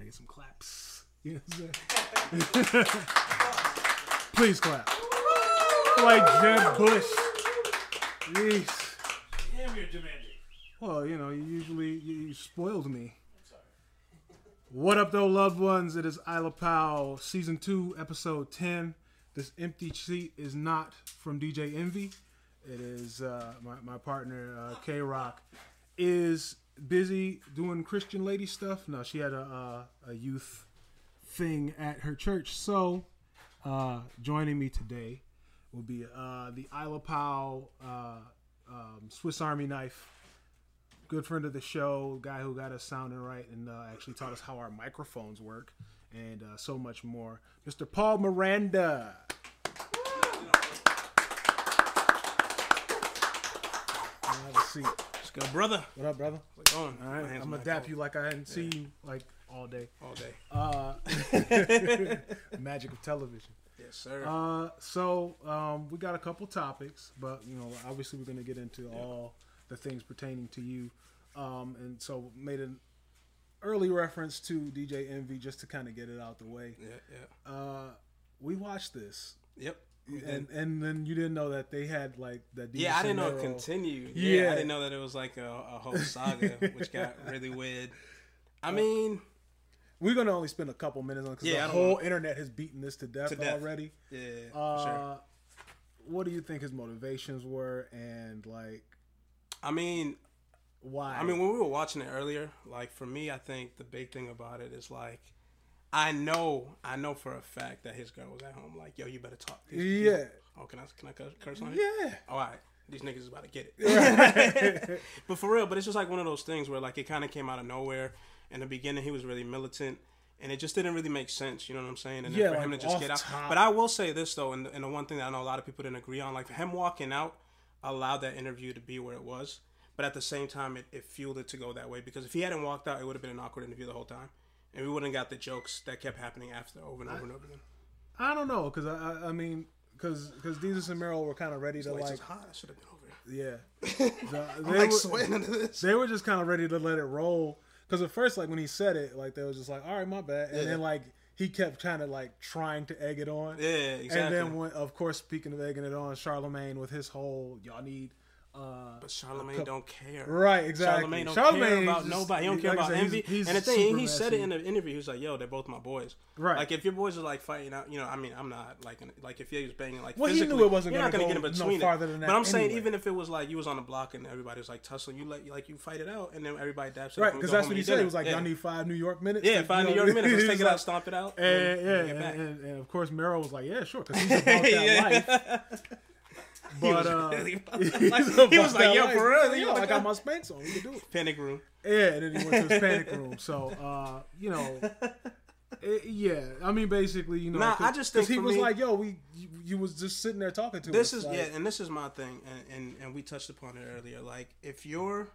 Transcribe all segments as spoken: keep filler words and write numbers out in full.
get some claps. You know what I'm saying? Please clap. Like Jeb Bush. Jeez. Damn, you're demanding. Well, you know, you usually you, you spoiled me. What up, though, loved ones? It is Isla Powell, Season two, Episode ten. This empty seat is not from D J Envy. It is uh, my, my partner, uh, K-Rock, is busy doing Christian lady stuff. No, she had a, a, a youth thing at her church. So, uh, joining me today will be uh, the Isla Powell uh, um, Swiss Army knife. Good friend of the show, guy who got us sounding right and uh, actually taught us how our microphones work, and uh, so much more. Mister Paul Miranda. Have a seat. Let's go, brother. What up, brother? What's going on? All right, I'm gonna dap you like I hadn't seen you like all day. All day. Uh, magic of television. Yes, sir. Uh, so um, we got a couple topics, but you know, obviously we're gonna get into yeah. all the things pertaining to you, um, and so made an early reference to D J Envy just to kind of get it out the way. Yeah, yeah. Uh, we watched this. Yep. And and then you didn't know that they had like that. Yeah, I didn't know it continued. Yeah. yeah, I didn't know that it was like a, a whole saga, which got really weird. I mean, we're gonna only spend a couple minutes on it because yeah, the whole know. internet has beaten this to death, to death. already. Yeah, uh, for sure. What do you think his motivations were, and like? I mean, why? I mean, when we were watching it earlier, like for me, I think the big thing about it is like, I know, I know for a fact that his girl was at home. Like, yo, you better talk. These, yeah. These, oh, can I can I curse on it? Yeah. Oh, all right. These niggas is about to get it. But for real, but it's just like one of those things where like it kind of came out of nowhere. In the beginning, he was really militant, and it just didn't really make sense. You know what I'm saying? And yeah, then for like him to just get out. Top. But I will say this though, and, and the one thing that I know a lot of people didn't agree on, like him walking out, allowed that interview to be where it was. But at the same time, it, it fueled it to go that way because if he hadn't walked out, it would have been an awkward interview the whole time. And we wouldn't have got the jokes that kept happening after over and over I, and over again. I don't know, because I, I mean, because because Jesus and Meryl were kind of ready to like. It's hot. I should have been over here. Yeah, the, I'm like were, sweating under this. They were just kind of ready to let it roll. Because at first, like when he said it, like they was just like, "All right, my bad," and yeah. then like he kept kind of like trying to egg it on. Yeah, exactly. And then when, of course, speaking of egging it on, Charlemagne with his whole "y'all need." Uh, but Charlemagne don't care. Right, exactly. Charlemagne don't Charlemagne care about just, nobody. He don't care like about said, envy. He's, he's and the thing, he messy. said it in the interview. He was like, "Yo, they're both my boys." Right. Like if your boys are like fighting out, you know, I mean, I'm not like like if he was banging like well, physically, he knew it wasn't you're not gonna gonna go get in between no farther it. than that. But I'm anyway. saying even if it was like you was on the block and everybody was like tussling, you let like you fight it out, and then everybody daps it. Right, because that's what he said. It was like, yeah. "Y'all need five New York minutes." Yeah, five New York minutes. Let's take it out, stomp it out, and yeah, and, and, and of course Meryl was like, "Yeah, sure," because he's about that life. But uh, he was, he was like, "Yo, life. for real, yo, I got my Spanx on. We can do it." Panic room. Yeah, and then he went to his panic room. So, uh, you know, it, yeah. I mean, basically, you know, nah, I just think he was me, like, "Yo, we, you, you was just sitting there talking to this us." This is like, yeah, and this is my thing, and, and and we touched upon it earlier. Like, if you're,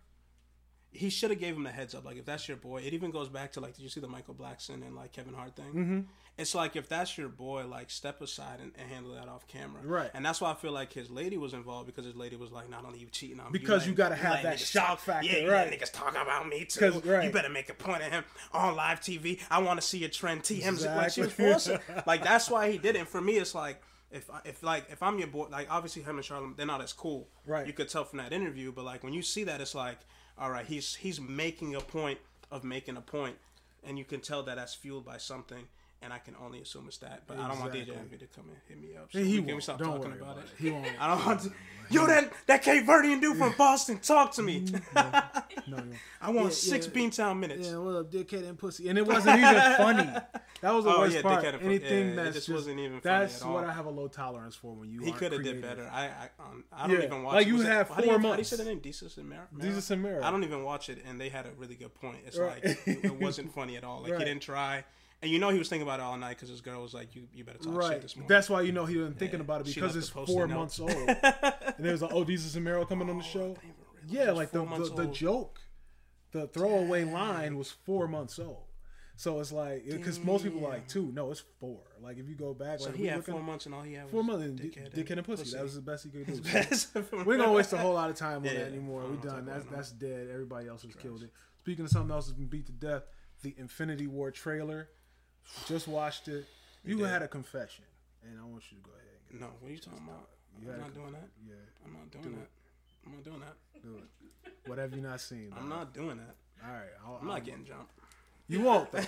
he should have gave him the heads up. Like, if that's your boy, it even goes back to like, did you see the Michael Blackson and like Kevin Hart thing? Mm-hmm. It's like if that's your boy, like step aside and, and handle that off camera. Right. And that's why I feel like his lady was involved because his lady was like, not only you cheating on me, because you, you got to have that shock talk, factor. Yeah, right. You niggas talk about me too. Right. You better make a point of him on live T V. I want to see your trend. T M's exactly. like she was forcing. Like that's why he did it. And for me, it's like if if like if I'm your boy, like obviously him and Charlamagne, they're not as cool. Right. You could tell from that interview, but like when you see that, it's like, all right, he's he's making a point of making a point, and you can tell that that's fueled by something. And I can only assume it's that, but exactly. I don't want D J Envy to come and hit me up. So he we can we stop don't talking about, about it. it. He won't. I don't want to. Yo, that that Cape Verdean dude from Boston, talk to me. no, no, no. I want yeah, six yeah. Beantown minutes. Yeah, what up, dickhead and pussy? And it wasn't even funny. That was the oh, worst yeah, part. And Anything yeah, that's it just, just wasn't even funny that's at all. what I have a low tolerance for when you. He could have did better. I I, um, I don't yeah. even watch. Like it. you Was have it, four how do you, months. How do you say the name? Jesus and Mary. Jesus and Mary. I don't even watch it, and they had a really good point. It's right. like it, it wasn't funny at all. Like right. he didn't try. And you know he was thinking about it all night because his girl was like, "You, you better talk right. shit this morning." That's why you know he wasn't thinking yeah. about it because it's four note. months old. And there was like, "Oh, Jesus and Meryl coming oh, on the show." Yeah, like the the, the joke, the throwaway Damn. line was four months old. So it's like because most people are like two. No, it's four. Like if you go back, so like he had looking, four months and all he had was four months. And dickhead, dickhead and, and pussy. pussy. That was the best he could do. So we ain't gonna waste a whole lot of time on yeah, that anymore. We done. That's that's dead. Everybody else has Trash. killed it. Speaking of something else that's been beat to death, the Infinity War trailer. Just watched it. You did. had a confession, and I want you to go ahead. And No, what are you talking about? You I'm had not a doing conf- that. Yeah, I'm not doing Do that. it. I'm not doing that. do it. What have you not seen? I'm dog? not doing that. All right, I'll, I'm I'll- not getting jumped. You won't. Though.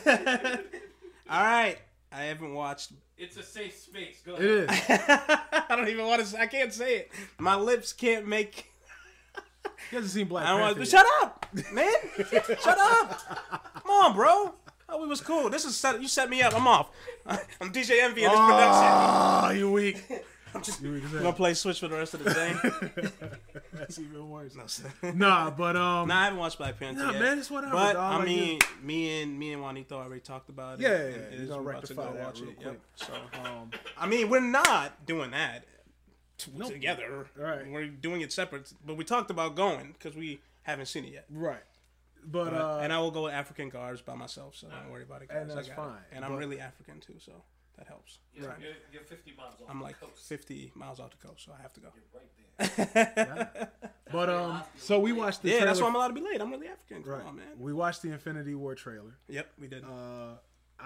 All right. I haven't watched. It's a safe space. Go It ahead. is. I don't even want to. I can't say it. My lips can't make. He hasn't seen Black I don't Panther. want. yet. Shut up, man. Shut up. Come on, bro. Oh, we was cool. This is set, you set me up. I'm off. I'm D J Envy in this Oh, you weak. production. I'm just You weak as I'm hell. gonna play Switch for the rest of the day. That's even worse. No, sir. Nah, but um, Nah, I haven't watched Black Panther nah, yet. man, it's whatever. But dog. I Like, mean, me and me and Juanito already talked about it. Yeah, yeah, and yeah. it You're is- gonna we're about to rectify go that watch real it. quick. Yep. So, um, I mean, we're not doing that t- Nope. together. Right. We're doing it separate. But we talked about going because we haven't seen it yet. right. But But- uh, and I will go with African guards by myself, so don't worry about it, guys. And that's I got it. fine, And I'm but- really African too, so that helps. Yeah, Right. you're, you're fifty miles off I'm the like coast. fifty miles off the coast, so I have to go. You're right there. but um, so we watched the Yeah, trailer. that's why I'm allowed to be late. I'm really African. Come Right. on, man. We watched the Infinity War trailer. Yep, we did. Uh,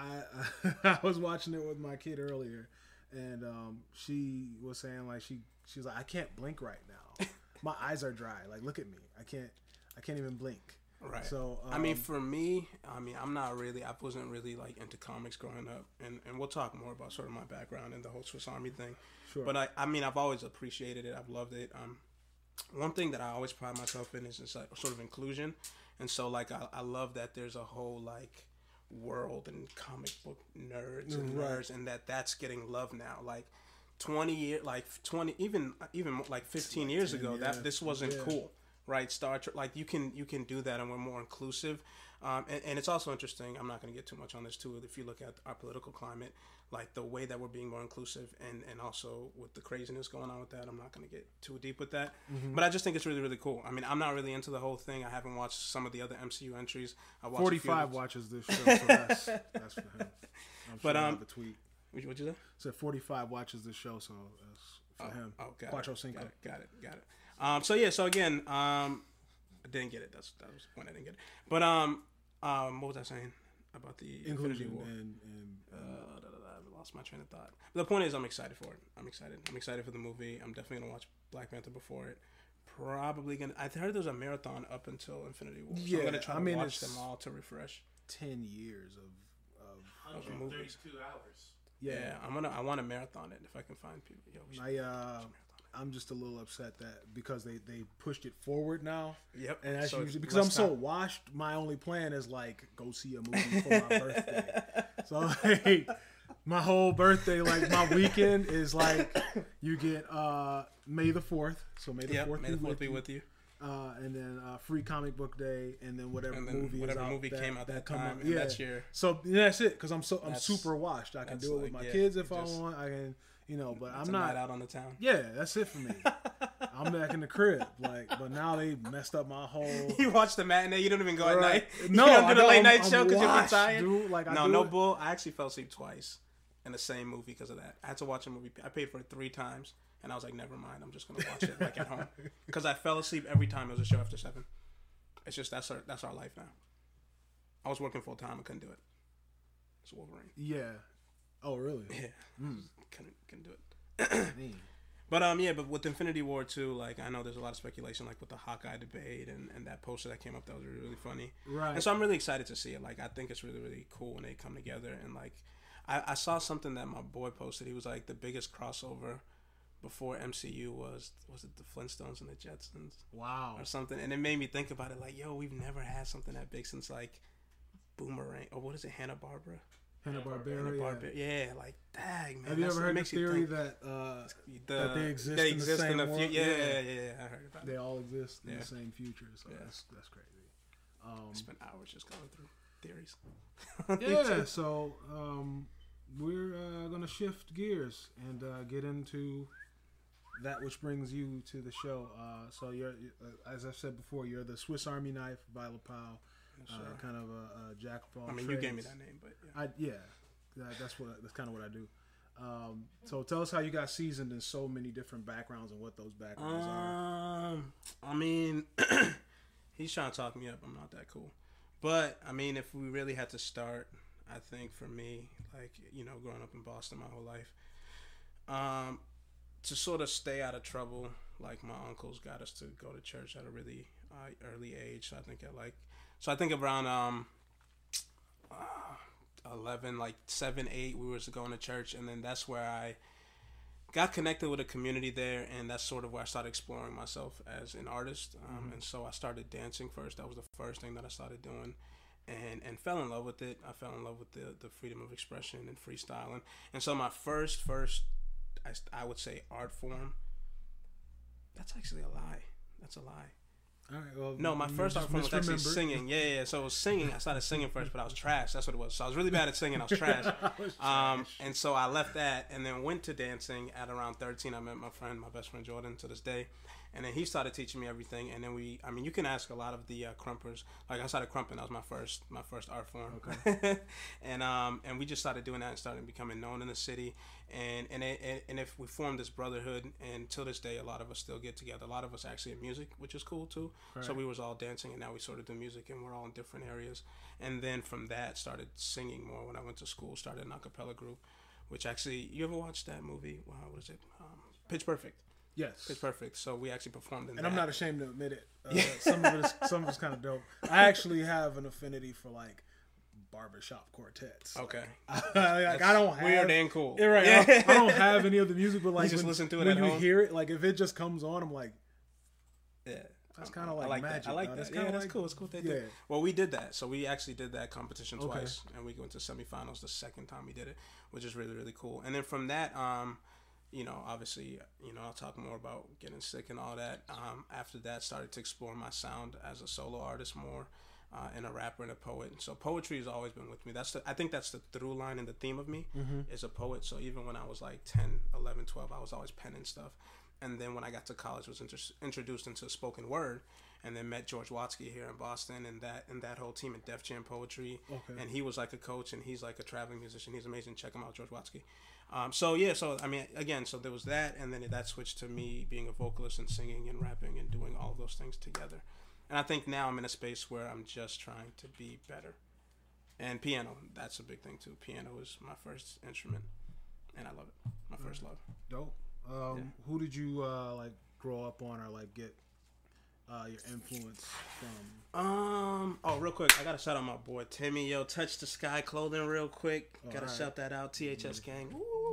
I I was watching it with my kid earlier, and um, she was saying like she she was like, I can't blink right now. My eyes are dry. Like, look at me. I can't I can't even blink. Right. So um, I mean, for me, I mean, I'm not really. I wasn't really like into comics growing up, and and we'll talk more about sort of my background and the whole Swiss Army thing. Sure. But I, I mean, I've always appreciated it. I've loved it. Um, one thing that I always pride myself in is just like sort of inclusion, and so like I, I love that there's a whole like world and comic book nerds and Right. nerds, and that that's getting love now. Like twenty year, like twenty, even even more- like fifteen years ten, ago, yeah. that this wasn't Yeah. cool. Right, Star Trek, like you can you can do that, and we're more inclusive, um, and, and it's also interesting. I'm not going to get too much on this too. If you look at our political climate, like the way that we're being more inclusive, and, and also with the craziness going on with that, I'm not going to get too deep with that. Mm-hmm. But I just think it's really really cool. I mean, I'm not really into the whole thing. I haven't watched some of the other M C U entries. I watched a few forty-five of the- watches this show, so that's that's for him. I'm But, sure I'll um, have a tweet. What'd you- what'd you say? Said forty-five watches this show, so that's for him. Oh, got Quattro it, Cinco. got it, got it, got it. Um, so yeah, so again, um, I didn't get it. That's that was the point I didn't get it. But um, um, what was I saying about the Infinity Inclusion War? and, and Uh, da, da, da, I lost my train of thought. But the point is, I'm excited for it. I'm excited. I'm excited for the movie. I'm definitely gonna watch Black Panther before it. Probably gonna. I heard there's a marathon up until Infinity War. So Yeah, I'm gonna try I to mean, watch it's- them all to refresh. ten years of of movies. one hundred thirty-two hours. Yeah, yeah. I'm gonna. I want to marathon it if I can find people. Yo, we should I uh, marathon it. I'm just a little upset that because they they pushed it forward now. Yep. And that's So usually because less I'm so time. washed. My only plan is like go see a movie for my birthday. So like my whole birthday, like my weekend is like you get uh May the fourth. So May the Yep. fourth May be, the fourth with, be you. with you. Uh, and then uh, free comic book day, and then whatever And then movie whatever is out movie that, came out that come time, out. and Yeah, that's your- so yeah, that's it. Because I'm so I'm That's- super washed. I can that's do it with like, my yeah, kids if you I just- want. I can, you know, but It's I'm a not night out on the town. Yeah, that's it for me. I'm back in the crib, like, but now they messed up my whole. You watch the matinee. You don't even go at Right. night. No, you don't I do the don't. late night I'm- show I'm because you're washed, tired. dude. Like, I no, do no it- bull. I actually fell asleep twice in the same movie because of that. I had to watch a movie. I paid for it three times, and I was like, never mind. I'm just gonna watch it like at home because I fell asleep every time it was a show after seven. It's just that's our that's our life now. I was working full time. I couldn't do it. It's Wolverine. Yeah. Oh, really? Yeah, Mm. couldn't couldn't do it. Man. But um yeah, but with Infinity War too, like I know there's a lot of speculation, like with the Hawkeye debate and, and that poster that came up that was really, really funny. Right. And so I'm really excited to see it. Like I think it's really really cool when they come together. And like I, I saw something that my boy posted. He was like the biggest crossover before M C U was was it the Flintstones and the Jetsons Wow. or something. And it made me think about it. Like yo, we've never had something that big since like Boomerang or what is it, Hanna Barbera. Hanna Barbera. Hanna Yeah. Barbera. Yeah, like dang man. Have you That's- ever it heard the makes you theory think. that uh, The, that they exist they in the exist same in a few, world? yeah, Yeah. yeah, yeah, yeah, I heard about they it. all exist in Yeah. the same future? So Yeah. that's that's crazy. Um, I spent hours just going through theories. yeah. So um, we're uh, gonna shift gears and uh, get into that which brings you to the show. Uh, so you're, uh, as I've said before, you're the Swiss Army knife, Viola Powell, uh, Sure. kind of a, a jack of all I mean, trades. you gave me that name, but yeah. I yeah, that, that's what that's kind of what I do. Um, so tell us how you got seasoned in so many different backgrounds and what those backgrounds are. Um, I mean, he's trying to talk me up. I'm not that cool, But I mean, if we really had to start, I think for me, like, you know, growing up in Boston my whole life, um, to sort of stay out of trouble, like my uncles got us to go to church at a really uh, early age. So I think at like, so I think around um, uh, eleven, like seven, eight, we was going to church, and then that's where I got connected with a community there, and that's sort of where I started exploring myself as an artist. Um, mm-hmm. And so I started dancing first. That was the first thing that I started doing, and and fell in love with it. I fell in love with the, the freedom of expression and freestyling. And so my first, first, I, I would say art form, that's actually a lie. That's a lie. All right, well, no, my first art form was actually singing. Yeah, yeah, yeah. So it was singing. I started singing first, but I was trash. That's what it was. So I was really bad at singing. I was trash. I was trash. Um, and so I left that and then went to dancing at around thirteen. I met my friend, my best friend Jordan, to this day. And then he started teaching me everything. And then we, I mean, you can ask a lot of the uh, crumpers. Like I started crumping. That was my first, my first art form. Okay. and um, and we just started doing that and started becoming known in the city. And and it, and if we formed this brotherhood, and till this day, a lot of us still get together. A lot of us actually in music, which is cool too. Right. So we was all dancing, and now we sort of do music, and we're all in different areas. And then from that, started singing more when I went to school. Started an a cappella group, which actually, you ever watched that movie? Wow, what is it? Um, Pitch Perfect. Yes, Pitch Perfect. So we actually performed in and that. I'm not ashamed to admit it. Uh, yeah. Some of it is, some of it's kind of dope. I actually have an affinity for like barbershop quartets. Okay, like, like I don't have weird and cool. Yeah, right. Yeah. I, don't, I don't have any of the music, but like you just when, listen to it when at you home? hear it, like if it just comes on, I'm like, yeah. That's kind of like, I like magic. That. I like though. that. That's Yeah, like, that's cool. It's cool. They yeah. did. Well, we did that. So we actually did that competition Okay. twice, and we went to semifinals the second time we did it, which is really really cool. And then from that, um, you know, obviously, you know, I'll talk more about getting sick and all that. Um, after that, started to explore my sound as a solo artist more, uh, and a rapper and a poet. So poetry has always been with me. That's the, I think that's the through line and the theme of me mm-hmm. is a poet. So even when I was like ten, eleven, twelve, I was always penning stuff. And then when I got to college, was inter- introduced into spoken word, and then met George Watsky here in Boston, and that and that whole team at Def Jam Poetry. Okay. And he was like a coach, and he's like a traveling musician. He's amazing. Check him out, George Watsky. Um, so yeah, so I mean, again, so there was that, and then that switched to me being a vocalist and singing and rapping and doing all those things together. And I think now I'm in a space where I'm just trying to be better. And piano, that's a big thing too. Piano is my first instrument, and I love it. My first love. Dope. Um, Yeah. Who did you uh, like grow up on or like get uh, your influence from? Um. Oh, real quick, I gotta shout out my boy Timmy. Yo, Touch the Sky Clothing, real quick. All gotta right. shout that out. T H S Gang.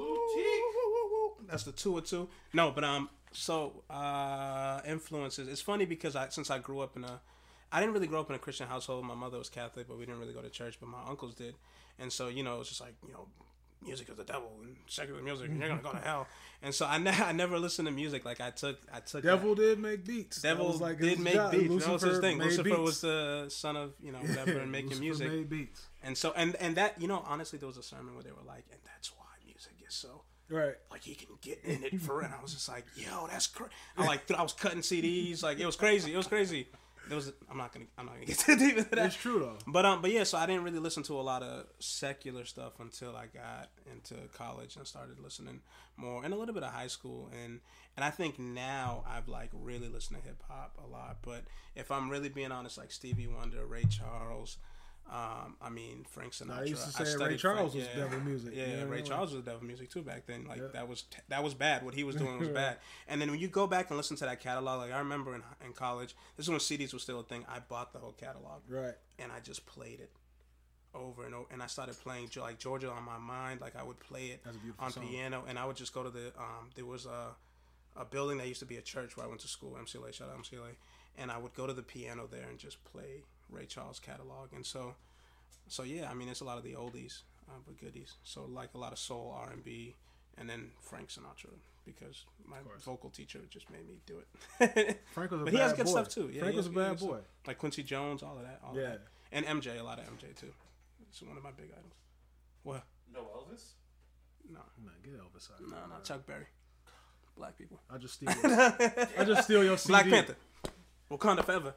Boutique. That's the two or two. No, but um. So uh, influences. It's funny because I since I grew up in a, I didn't really grow up in a Christian household. My mother was Catholic, but we didn't really go to church. But my uncles did, and so you know it was just like you know. Music is the devil and secular music and you're gonna go to hell. And so I, ne- I never listened to music. Like I took I took Devil that. did make beats. That Devil was like did his make job. beats. Lucifer That was his thing. made Lucifer beats. was the son of you know whatever and making Lucifer music. Made beats. And so and and that you know honestly there was a sermon where they were like, and that's why music is so Right. like he can get in it for it. And I was just like, yo, that's crazy. I like I was cutting C Ds. Like it was crazy. It was crazy. There was I'm not gonna I'm not gonna get too deep into that. It's true though. But um, but yeah, so I didn't really listen to a lot of secular stuff until I got into college and started listening more, and a little bit of high school, and and I think now I've like really listened to hip hop a lot. But if I'm really being honest, like Stevie Wonder, Ray Charles, um, I mean Frank Sinatra. I used to say studied Ray Charles Frank, was yeah, devil music. Yeah, You know, Ray like- Charles was devil music too back then. Like Yeah. that was t- that was bad. What he was doing was bad. And then when you go back and listen to that catalog, like I remember in in college, this is when C Ds was still a thing. I bought the whole catalog Right. and I just played it over and over. And I started playing Ge- like Georgia on My Mind. Like I would play it That's a beautiful on song. piano, and I would just go to the um. There was a a building that used to be a church where I went to school. M C L A, shout out M C L A. And I would go to the piano there and just play Ray Charles catalog. And so, so yeah, I mean it's a lot of the oldies, uh, but goodies. So like a lot of soul, R and B, and then Frank Sinatra because my course. vocal teacher just made me do it. Frank was a But bad he has good boy. stuff too. Yeah, Frank he was a has- bad he has boy. some- like Quincy Jones, all of that. All Yeah. of that. And M J, a lot of M J too. It's one of my big idols. What? No Elvis? No, Man, get Elvis out. no, not Chuck Berry. Black people. I just steal. Your, I just steal your C D. Black Panther. Wakanda forever.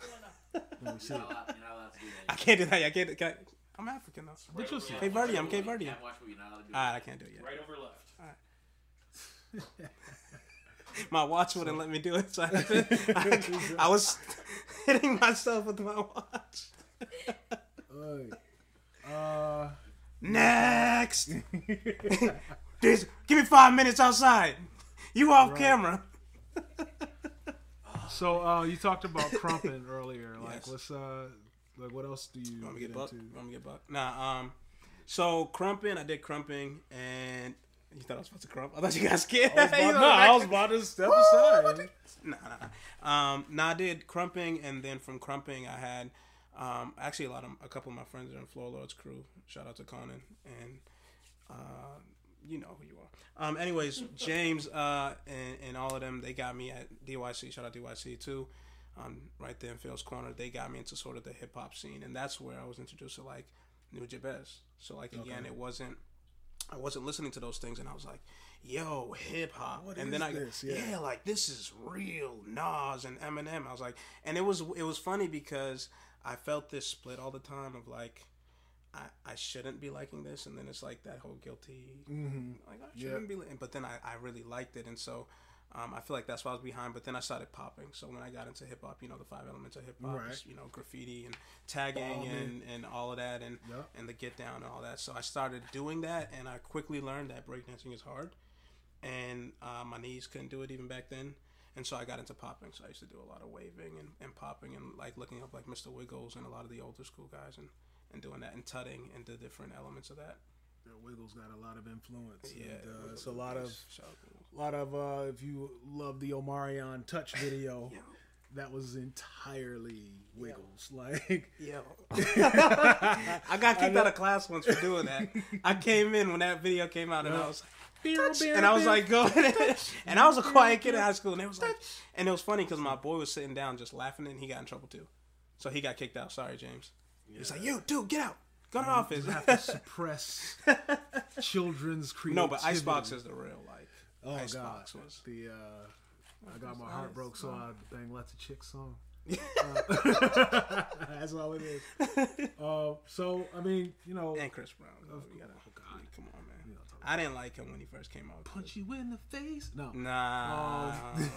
Let me see. You're not allowed, you're not allowed to do I that. can't do that. I can't. Can I, I'm African though. Right Get your over seat. left. Cape Verdean, I'm Right Cape over- Verdean. You can't watch what you're not allowed to do. Alright, I can't do it yet. Right over left. My watch wouldn't let me do it, so I, had to- I, I was hitting myself with my watch. Oy. Uh, Next. This, give me five minutes outside. You off Right. camera. so uh, you talked about crumping earlier. Like, Yes. what's uh, like, what else do you You want me to get get buck? into? You want me to get buck? Nah. Um. So crumping, I did crumping, and you thought I was supposed to crump? I thought you got scared. I was You about, know, no, I like- was about to step aside. Nah, nah, nah. Um, nah, I did crumping, and then from crumping, I had um, actually a lot of a couple of my friends are in Floor Lords crew. Shout out to Conan, and uh, you know who you are. Um, anyways, James uh, and, and all of them, they got me at D Y C. Shout out D Y C too. Um, right there in Phil's Corner, they got me into sort of the hip hop scene, and that's where I was introduced to like New Jabez. So like again, Okay. it wasn't. I wasn't listening to those things, and I was like, "Yo, hip hop!" What And is then I, this? yeah. Yeah. like this is real Nas and Eminem. I was like, and it was it was funny because I felt this split all the time of like, I, I shouldn't be liking this, and then it's like that whole guilty, Mm-hmm. like I shouldn't be, li-. But then I, I really liked it, and so. Um, I feel like that's why I was behind, but then I started popping. So when I got into hip hop, you know, the five elements of hip hop, Right. is, you know, graffiti and tagging Bombing. and, and all of that, and Yep. and the get down and all that. So I started doing that, and I quickly learned that breakdancing is hard, and uh, my knees couldn't do it even back then. And so I got into popping. So I used to do a lot of waving and, and popping and like looking up like Mister Wiggles and a lot of the older school guys and, and doing that and tutting and the different elements of that. Yeah, Wiggles got a lot of influence. Yeah, and, uh, Wiggles it's a is lot of, beast. Shout out to Wiggles. a lot of. Uh, if you love the Omarion Touch video, Yo. that was entirely Wiggles. Like, Yo. I got kicked out of class once for doing that. I came in when that video came out and I was like, touch, and I was like, go ahead. And I was a quiet kid in high school, and it was like, and it was funny because my boy was sitting down just laughing, and he got in trouble too. So he got kicked out. Sorry, James. He's like, you, dude, get out. Go to the office. you have to suppress children's creativity. No, but Icebox is the real, like, Oh god, Icebox was. the uh, I got my heart broke, so I bang lots of chicks song. Uh, that's all it is. Uh, so I mean, you know, And Chris Brown. though. You gotta, oh god, come on, man. you know, talk I didn't like him when he first came out. punch you in the face. No. Nah.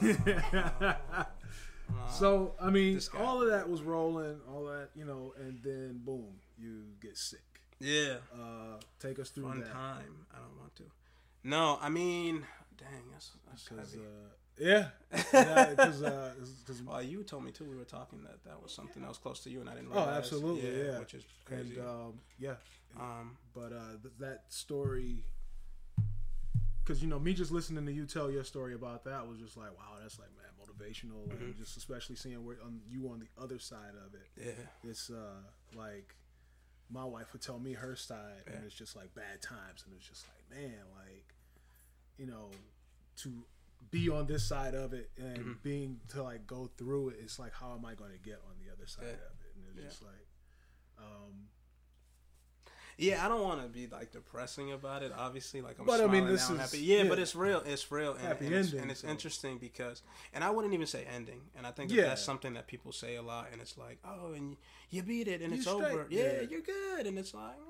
So I mean, This guy. all of that was rolling, all that, you know, and then boom, you get sick. Yeah. Uh, take us through Fun that. time. I don't want to. No, I mean, dang, that's, that's Because heavy. uh, yeah, because uh, because Well, you told me too. We were talking that that was something that was close to you, and I didn't oh, realize. absolutely, yeah, Which is crazy. and um, yeah, um, but uh, th- that story, because you know, me just listening to you tell your story about that was just like, wow, that's like mad motivational, Mm-hmm. and just especially seeing where um, you on the other side of it. yeah, It's uh, like my wife would tell me her side, and Yeah. it's just like bad times, and it's just like, man, like, you know, to be on this side of it and Mm-hmm. being to like go through it, it's like, how am I going to get on the other side Yeah. of it? And it's Yeah. just like, um, yeah. I don't want to be like depressing about it. Obviously, like I'm But, I smiling mean, this now, and is- happy. Yeah, yeah. but it's real. It's real, and, Happy and it's, ending, and it's so. interesting because, and I wouldn't even say ending. And I think that Yeah. that's something that people say a lot. And it's like, oh, and you beat it, and You it's straight. over. Yeah, Yeah. you're good, and it's like.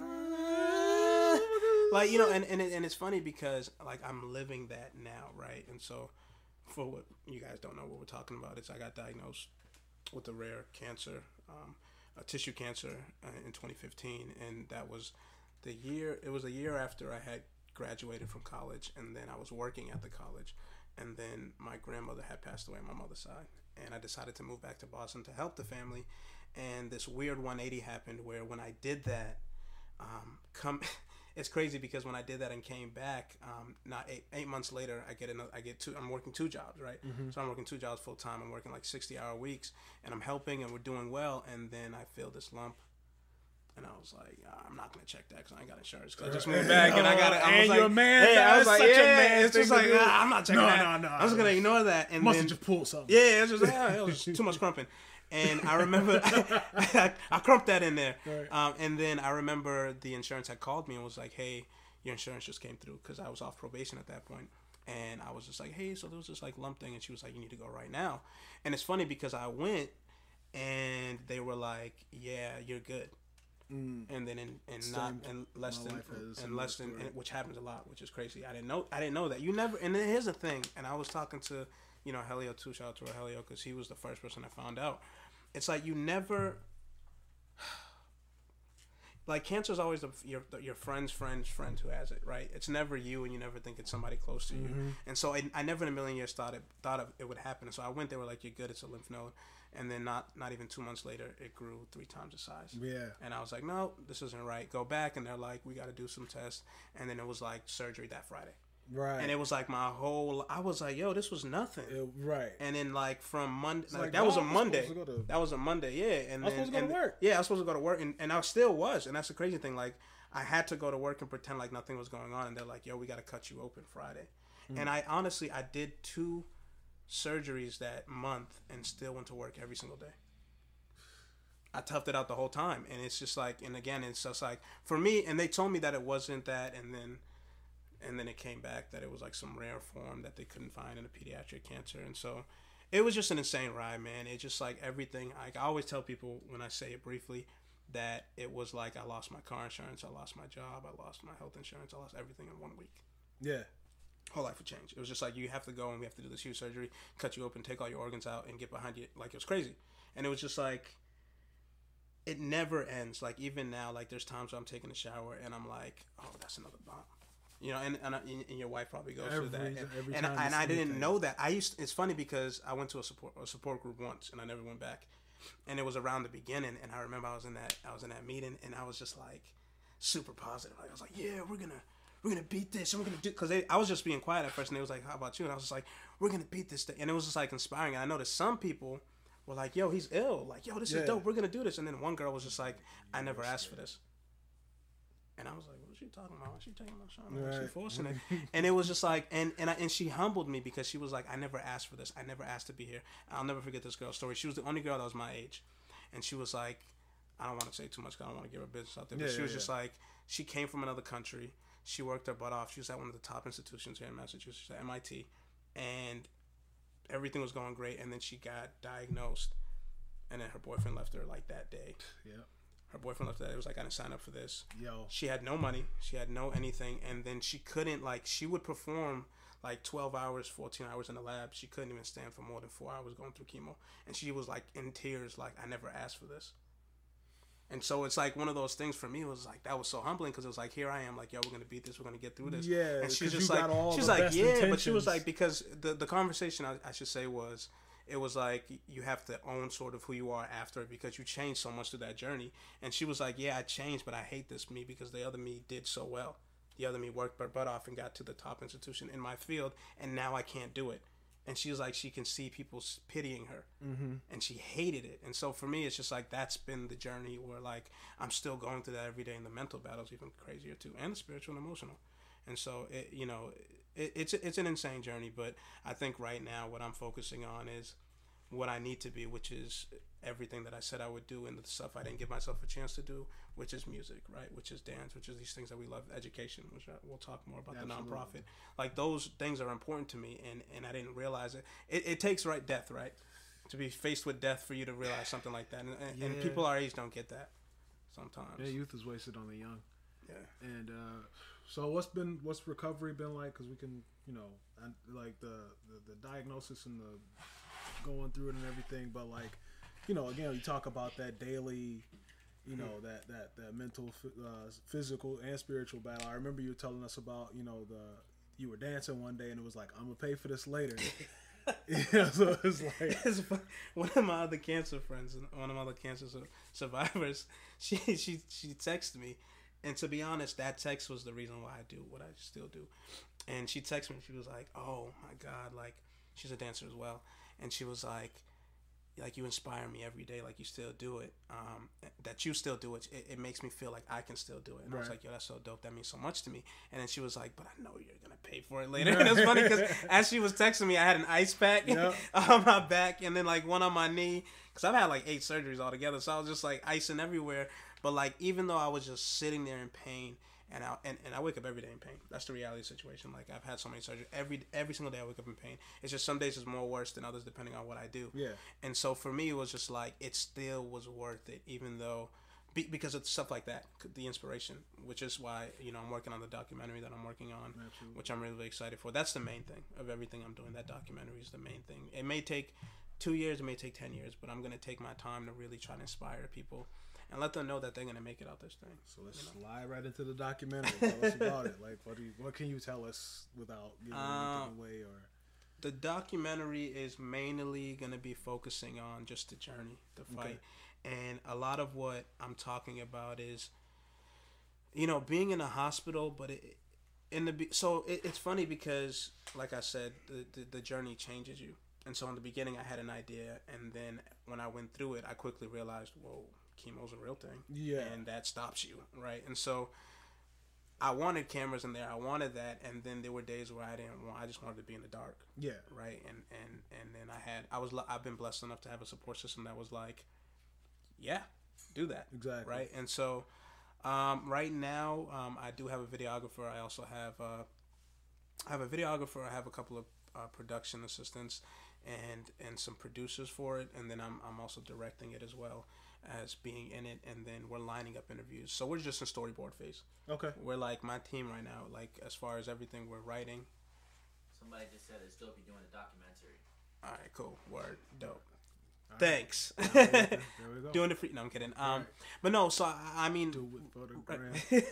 Like, you know, and, and, it, and it's funny because like I'm living that now, right? And so for what you guys don't know what we're talking about, it's I got diagnosed with a rare cancer, um, a tissue cancer uh, in twenty fifteen, and that was the year. It was a year after I had graduated from college, and then I was working at the college, and then my grandmother had passed away on my mother's side, and I decided to move back to Boston to help the family, and this weird one eighty happened where when I did that, um, come. It's crazy because when I did that and came back, um, not eight, eight months later, I get another, I get two. I'm working two jobs, right? So I'm working two jobs full time. I'm working like sixty hour weeks, and I'm helping, and we're doing well. And then I feel this lump, and I was like, ah, I'm not gonna check that because I ain't got insurance. Because I just moved back, and I got it. I And was you're like, a man, Yeah, I was that's like, such a yeah. man It's just thing like, to do. ah, I'm not checking No, that. no, no. I was gonna ignore that, and must then have just pulled something. yeah, it's just like, ah, it was too much crumping. And I remember I, I crumped that in there. Right. Um, and then I remember the insurance had called me and was like, hey, your insurance just came through because I was off probation at that point. And I was just like, hey, so there was this like lump thing. And she was like, you need to go right now. And it's funny because I went and they were like, yeah, you're good. Mm. And then in, in not Same. in less My than wife has a in similar less than story. and- which happens a lot, which is crazy. I didn't know I didn't know that. You never and then here's the thing, and I was talking to, you know, Helio too, shout out to Helio because he was the first person I found out. It's like you never like cancer is always the, your your friend's friend's friend who has it, right? It's never you, and you never think it's somebody close to you. Mm-hmm. And so I, I never in a million years thought it thought of it would happen. So I went. They were like, "You're good. It's a lymph node." And then not not even two months later, it grew three times the size. Yeah. And I was like, "No, this isn't right." Go back, and they're like, "We got to do some tests." And then it was like surgery that Friday. Right. And it was like my whole. I was like, "Yo, this was nothing." It, right. And then like from Monday, like, like, that was no, a I was Monday. supposed to go to- That was a Monday, yeah. And I was then supposed to go and to work. Yeah, I was supposed to go to work, and, and I still was. And that's the crazy thing. Like I had to go to work and pretend like nothing was going on. And they're like, "Yo, we got to cut you open Friday." Mm. And I honestly, I did two surgeries that month and still went to work every single day. I toughed it out the whole time, and it's just like, and again, it's just like for me. And they told me that it wasn't that, and then. And then it came back that it was like some rare form that they couldn't find in a pediatric cancer. And so it was just an insane ride, man. It just like everything. Like, I always tell people when I say it briefly that it was like I lost my car insurance, I lost my job, I lost my health insurance, I lost everything in one week. Yeah. Whole life would change. It was just like you have to go and we have to do this huge surgery, cut you open, take all your organs out, and get behind you. Like it was crazy. And it was just like it never ends. Like even now, like there's times where I'm taking a shower and I'm like, oh, that's another bomb. You know, and and, and your wife probably goes Every- through that, and every and, time I, and you I see didn't anything. know that. I used. It's funny because I went to a support a support group once, and I never went back, and it was around the beginning, and I remember I was in that I was in that meeting, and I was just like super positive. Like I was like, yeah, we're gonna we're gonna beat this, and we're gonna do because I was just being quiet at first, and they was like, how about you? And I was just like, we're gonna beat this thing, and it was just like inspiring. And I noticed some people were like, yo, he's ill, like yo, this Yeah. is dope, we're gonna do this, and then one girl was just like, I never asked for this. And I was like, what is she talking about? Why is she taking my shot? Why is she Right. forcing it? And it was just like, and and, I, and she humbled me because she was like, I never asked for this. I never asked to be here. I'll never forget this girl's story. She was the only girl that was my age. And she was like, I don't want to say too much because I don't want to give her business out there. But Yeah, she yeah, was just yeah. like, she came from another country. She worked her butt off. She was at one of the top institutions here in Massachusetts, at M I T. And everything was going great. And then she got diagnosed. And then her boyfriend left her like that day. Yeah. Her boyfriend left her. It was like, I didn't sign up for this. Yo. She had no money. She had no anything. And then she couldn't, like, she would perform like twelve hours, fourteen hours in the lab. She couldn't even stand for more than four hours going through chemo. And she was like in tears, like, I never asked for this. And so it's like one of those things for me. It was like, that was so humbling because it was like, here I am, like, yo, we're going to beat this. We're going to get through this. Yeah. And she's 'cause just you like, got all she's the like, best yeah, but she intentions. was like, because the, the conversation, I, I should say, was, it was like you have to own sort of who you are after because you changed so much through that journey. And she was like, yeah, I changed, but I hate this me because the other me did so well. The other me worked her butt off and got to the top institution in my field, and now I can't do it. And she was like, she can see people pitying her, Mm-hmm. and she hated it. And so for me, it's just like that's been the journey where like I'm still going through that every day, and the mental battle's even crazier too, and the spiritual and emotional. And so it, you know, it, it's it's an insane journey. But I think right now what I'm focusing on is what I need to be, which is everything that I said I would do and the stuff I didn't give myself a chance to do, which is music, right? Which is dance, which is these things that we love, education, which I, we'll talk more about. Absolutely. The nonprofit. Like those things are important to me, and, and I didn't realize it. it. It takes right death, right? To be faced with death for you to realize something like that. And, and, and Yeah. people our age don't get that sometimes. Yeah, youth is wasted on the young. Yeah. And uh, so, what's been what's recovery been like? Because we can, you know, and, like the, the the diagnosis and the going through it and everything. But like, you know, again, you talk about that daily, you know, that that that mental, uh, physical, and spiritual battle. I remember you telling us about, you know, the you were dancing one day and it was like, I'm gonna pay for this later. Yeah, so it's like It's fun. One of my other cancer friends, one of my other cancer su- survivors, she she she texted me, and to be honest, that text was the reason why I do what I still do. And she texted me, she was like, "Oh my God!" Like she's a dancer as well, and she was like, "Like you inspire me every day. Like you still do it. Um, that you still do it. It, it makes me feel like I can still do it." And I was Right. like, "Yo, that's so dope. That means so much to me." And then she was like, "But I know you're gonna pay for it later." And it's funny because as she was texting me, I had an ice pack Yep. on my back and then like one on my knee because I've had like eight surgeries altogether. So I was just like icing everywhere. But like even though I was just sitting there in pain. And I and, and I wake up every day in pain. That's the reality of the situation. Like I've had so many surgeries. Every every single day I wake up in pain. It's just some days it's more worse than others depending on what I do. yeah, And so for me, it was just like it still was worth it, even though be, because of stuff like that, the inspiration, which is why you know I'm working on the documentary that I'm working on, Absolutely. which I'm really excited for. That's the main thing of everything I'm doing. That documentary is the main thing. It may take two years, it may take ten years, but I'm gonna take my time to really try to inspire people. and let them know that they're gonna make it out this thing. So let's you know? slide right into the documentary. Tell us about it. Like, what do you, what can you tell us without giving Uh, anything away? Or The documentary is mainly going to be focusing on just the journey, the fight. Okay. And a lot of what I'm talking about is, you know, being in a hospital, but it, in the, be- so it, it's funny because, like I said, the, the, the journey changes you. And so in the beginning, I had an idea. And then when I went through it, I quickly realized, whoa, chemo's a real thing. Yeah. And that stops you, right? And so I wanted cameras in there. I wanted that, and then there were days where I didn't want. I just wanted to be in the dark, yeah, right? And and and then I had. I was. I've been blessed enough to have a support system that was like, yeah, do that, exactly. right? And so, um, right now, um, I do have a videographer. I also have. Uh, I have a videographer. I have a couple of uh, production assistants, and and some producers for it, and then I'm I'm also directing it as well as being in it, and then we're lining up interviews. So we're just in storyboard phase. Okay. We're like my team right now, like as far as everything we're writing. Somebody just said it's dope you're doing a documentary. All right, cool. Word. Dope. All Thanks. Right. There we go. Doing it for no, I'm kidding. Um, Right. but no. So I, I mean, Do it with photogram.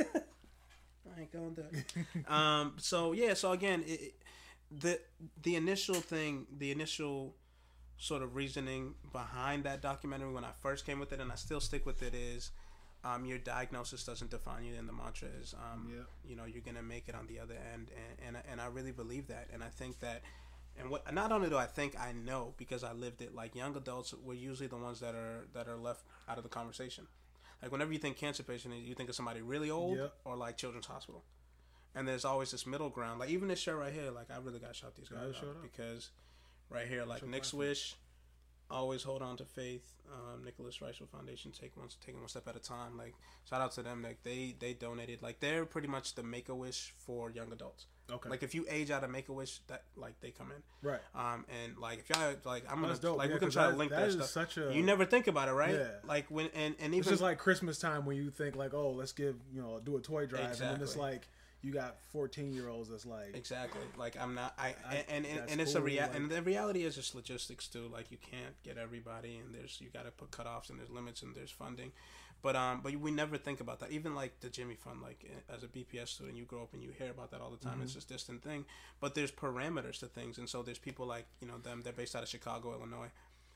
I ain't going there. um. So yeah. So again, it, it- the the initial thing, the initial sort of reasoning behind that documentary when I first came with it, and I still stick with it, is um, your diagnosis doesn't define you. And the mantra is, um, Yep. you know, you're gonna make it on the other end, and and and I really believe that, and I think that. And what not only do I think, I know because I lived it. Like young adults were usually the ones that are that are left out of the conversation. Like whenever you think cancer patient, you think of somebody really old Yep. or like Children's Hospital. And there's always this middle ground. Like even this shirt right here, like I really got to shout these guys Gotta out shout out. because right here, like Shout Nick out. Swish, always hold on to faith. Um, Nicholas Reichel Foundation, take one taking one step at a time. Like shout out to them. Like they they donated. Like they're pretty much the Make a Wish for young adults. Okay. Like if you age out of Make a Wish, that like they come in. Right. Um and like if y'all like I'm gonna That's dope. like Yeah, we can 'cause try to that- link that that, is stuff. such a- You never think about it, right? Yeah. Like when and and It's even just like Christmas time when you think like, oh, let's give, you know, do a toy drive, and then it's Exactly. like you got fourteen year olds that's like, exactly like I'm not I, I- and and, that's and it's a cool, rea- like- and the reality is just logistics too. Like you can't get everybody, and there's you got to put cutoffs, and there's limits, and there's funding. But um, but we never think about that. Even like the Jimmy Fund, like eh, as a B P S student, you grow up and you hear about that all the time. Mm-hmm. It's this distant thing, but there's parameters to things, and so there's people like you know them. They're based out of Chicago, Illinois,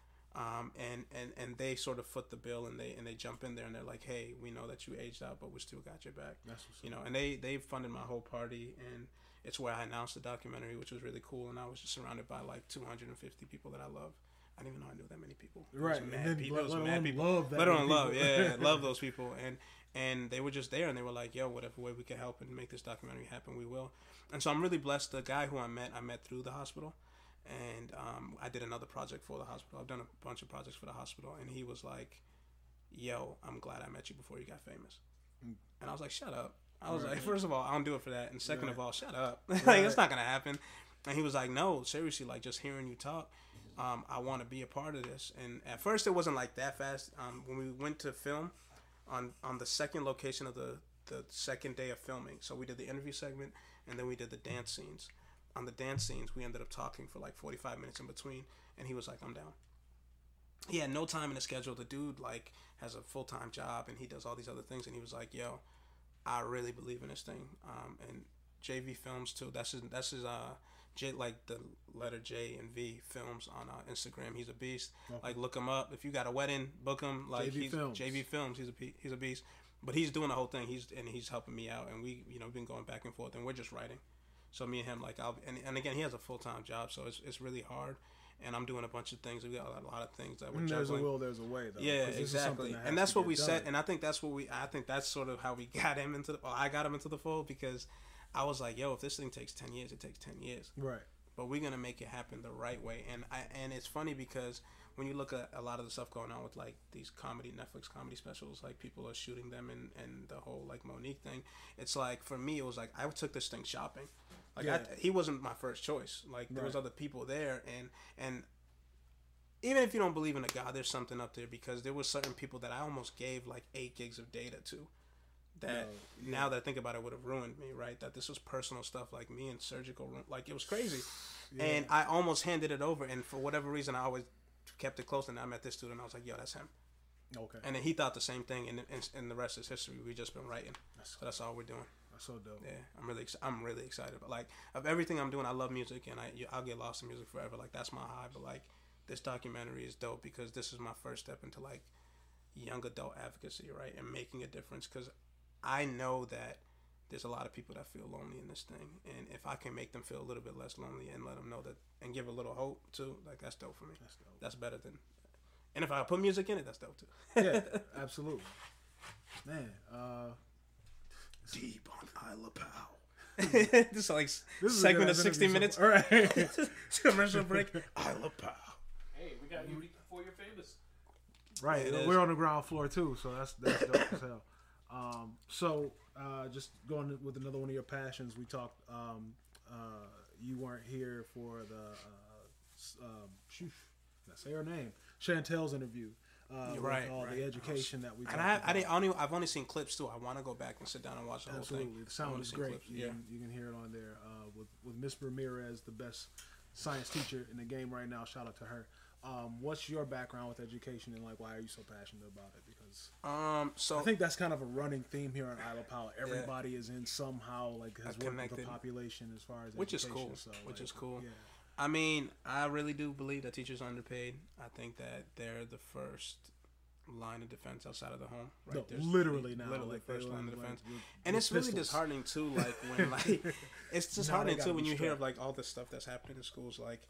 um, and, and and they sort of foot the bill, and they and they jump in there, and they're like, hey, we know that you aged out, but we still got your back. that's what's You know, and they they funded my whole party, and it's where I announced the documentary, which was really cool, and I was just surrounded by like two hundred fifty people that I love. I didn't even know I knew that many people. It was Right, and mad then people. let- It was let mad alone people. love that Let alone many love, people. yeah, love those people, and and they were just there, and they were like, "Yo, whatever way we can help and make this documentary happen, we will." And so I'm really blessed. The guy who I met, I met through the hospital, and um, I did another project for the hospital. I've done a bunch of projects for the hospital, and he was like, "Yo, I'm glad I met you before you got famous." Mm. And I was like, "Shut up." I was Right. like, first of all, I don't do it for that, and second of Right. all, shut up. like Right. it's not gonna happen. And he was like, "No, seriously, like just hearing you talk, um, I want to be a part of this." And at first, it wasn't like that fast. Um, when we went to film, on on the second location of the the second day of filming, so we did the interview segment, and then we did the dance scenes. On the dance scenes, we ended up talking for like forty-five minutes in between, and he was like, "I'm down." He had no time in the schedule. The dude like has a full time job, and he does all these other things, and he was like, "Yo, I really believe in this thing." Um, and J V Films too. That's his. That's his. Uh, J like the letter J and V Films on uh, Instagram. He's a beast. Okay. Like look him up. If you got a wedding, book him. Like J V he's Films. J V Films. He's a pe- he's a beast. But he's doing the whole thing. He's and he's helping me out, and we you know been going back and forth, and we're just writing. So me and him like I'll and, and again he has a full time job, so it's it's really hard. And I'm doing a bunch of things. We got a lot of things that we're And there's a juggling. will, there's a way, though. Yeah, 'cause this is something exactly. that has And that's to what get we done. said, and I think that's what we. I think that's sort of how we got him into. The, well, I got him into the fold because I was like, "Yo, if this thing takes ten years, it takes ten years." Right. But we're gonna make it happen the right way. And I and it's funny because when you look at a lot of the stuff going on with like these comedy Netflix comedy specials, like people are shooting them and and the whole like Monique thing. It's like for me, it was like I took this thing shopping. Like Yeah. I, he wasn't my first choice. Like there was Right. other people there, and and even if you don't believe in a God, there's something up there because there were certain people that I almost gave like eight gigs of data to. That No, now that I think about it would have ruined me, right? That this was personal stuff, like me and surgical room, like it was crazy, Yeah. and I almost handed it over, and for whatever reason, I always kept it close. And I met this dude, and I was like, "Yo, that's him." Okay. And then he thought the same thing, and, and, and the rest is history. We just been writing, That's, so that's all we're doing. that's so dope. Yeah, I'm really ex- I'm really excited. But like of everything I'm doing, I love music, and I I'll get lost in music forever. Like that's my high. But like this documentary is dope because this is my first step into like young adult advocacy, right, and making a difference. Because I know that there's a lot of people that feel lonely in this thing, and if I can make them feel a little bit less lonely and let them know that and give a little hope too, like that's dope for me. That's dope. That's better than. And if I put music in it, that's dope too. Yeah, absolutely. Man, uh, Deep on Isla Pow. This is like this is a segment good of sixty interview minutes. so far. All right. Commercial break. Isla Pow. Hey, we got you before you're famous. Right, It is. we're on the ground floor too, so that's that's dope as hell. Um, so uh, just going with another one of your passions, we talked. Um, uh, you weren't here for the uh, s- um, shoosh, did I say her name? Chantel's interview. Uh, You're with right, all right. the education that we talked And I, about. I didn't. Only I've only seen clips too. I want to go back and sit down and watch the whole Absolutely, thing. the I've sound only is seen great. clips. You, Yeah. can, you can hear it on there uh, with with Miss Ramirez, the best science teacher in the game right now. Shout out to her. Um, what's your background with education and like why are you so passionate about it? Because Um. So I think that's kind of a running theme here on Isle of Power. Everybody is in somehow like has worked with connected. the population as far as Which is education, cool, So, which like, is cool. Yeah, I mean, I really do believe that teachers are underpaid. I think that they're the first line of defense outside of the home. Right? no, There's literally now, literally like the first they line were, of like, defense. with- And with it's really pistols. disheartening too. Like when like it's Now disheartening they too gotta when be you hear of strapped. like all the stuff that's happening in schools, like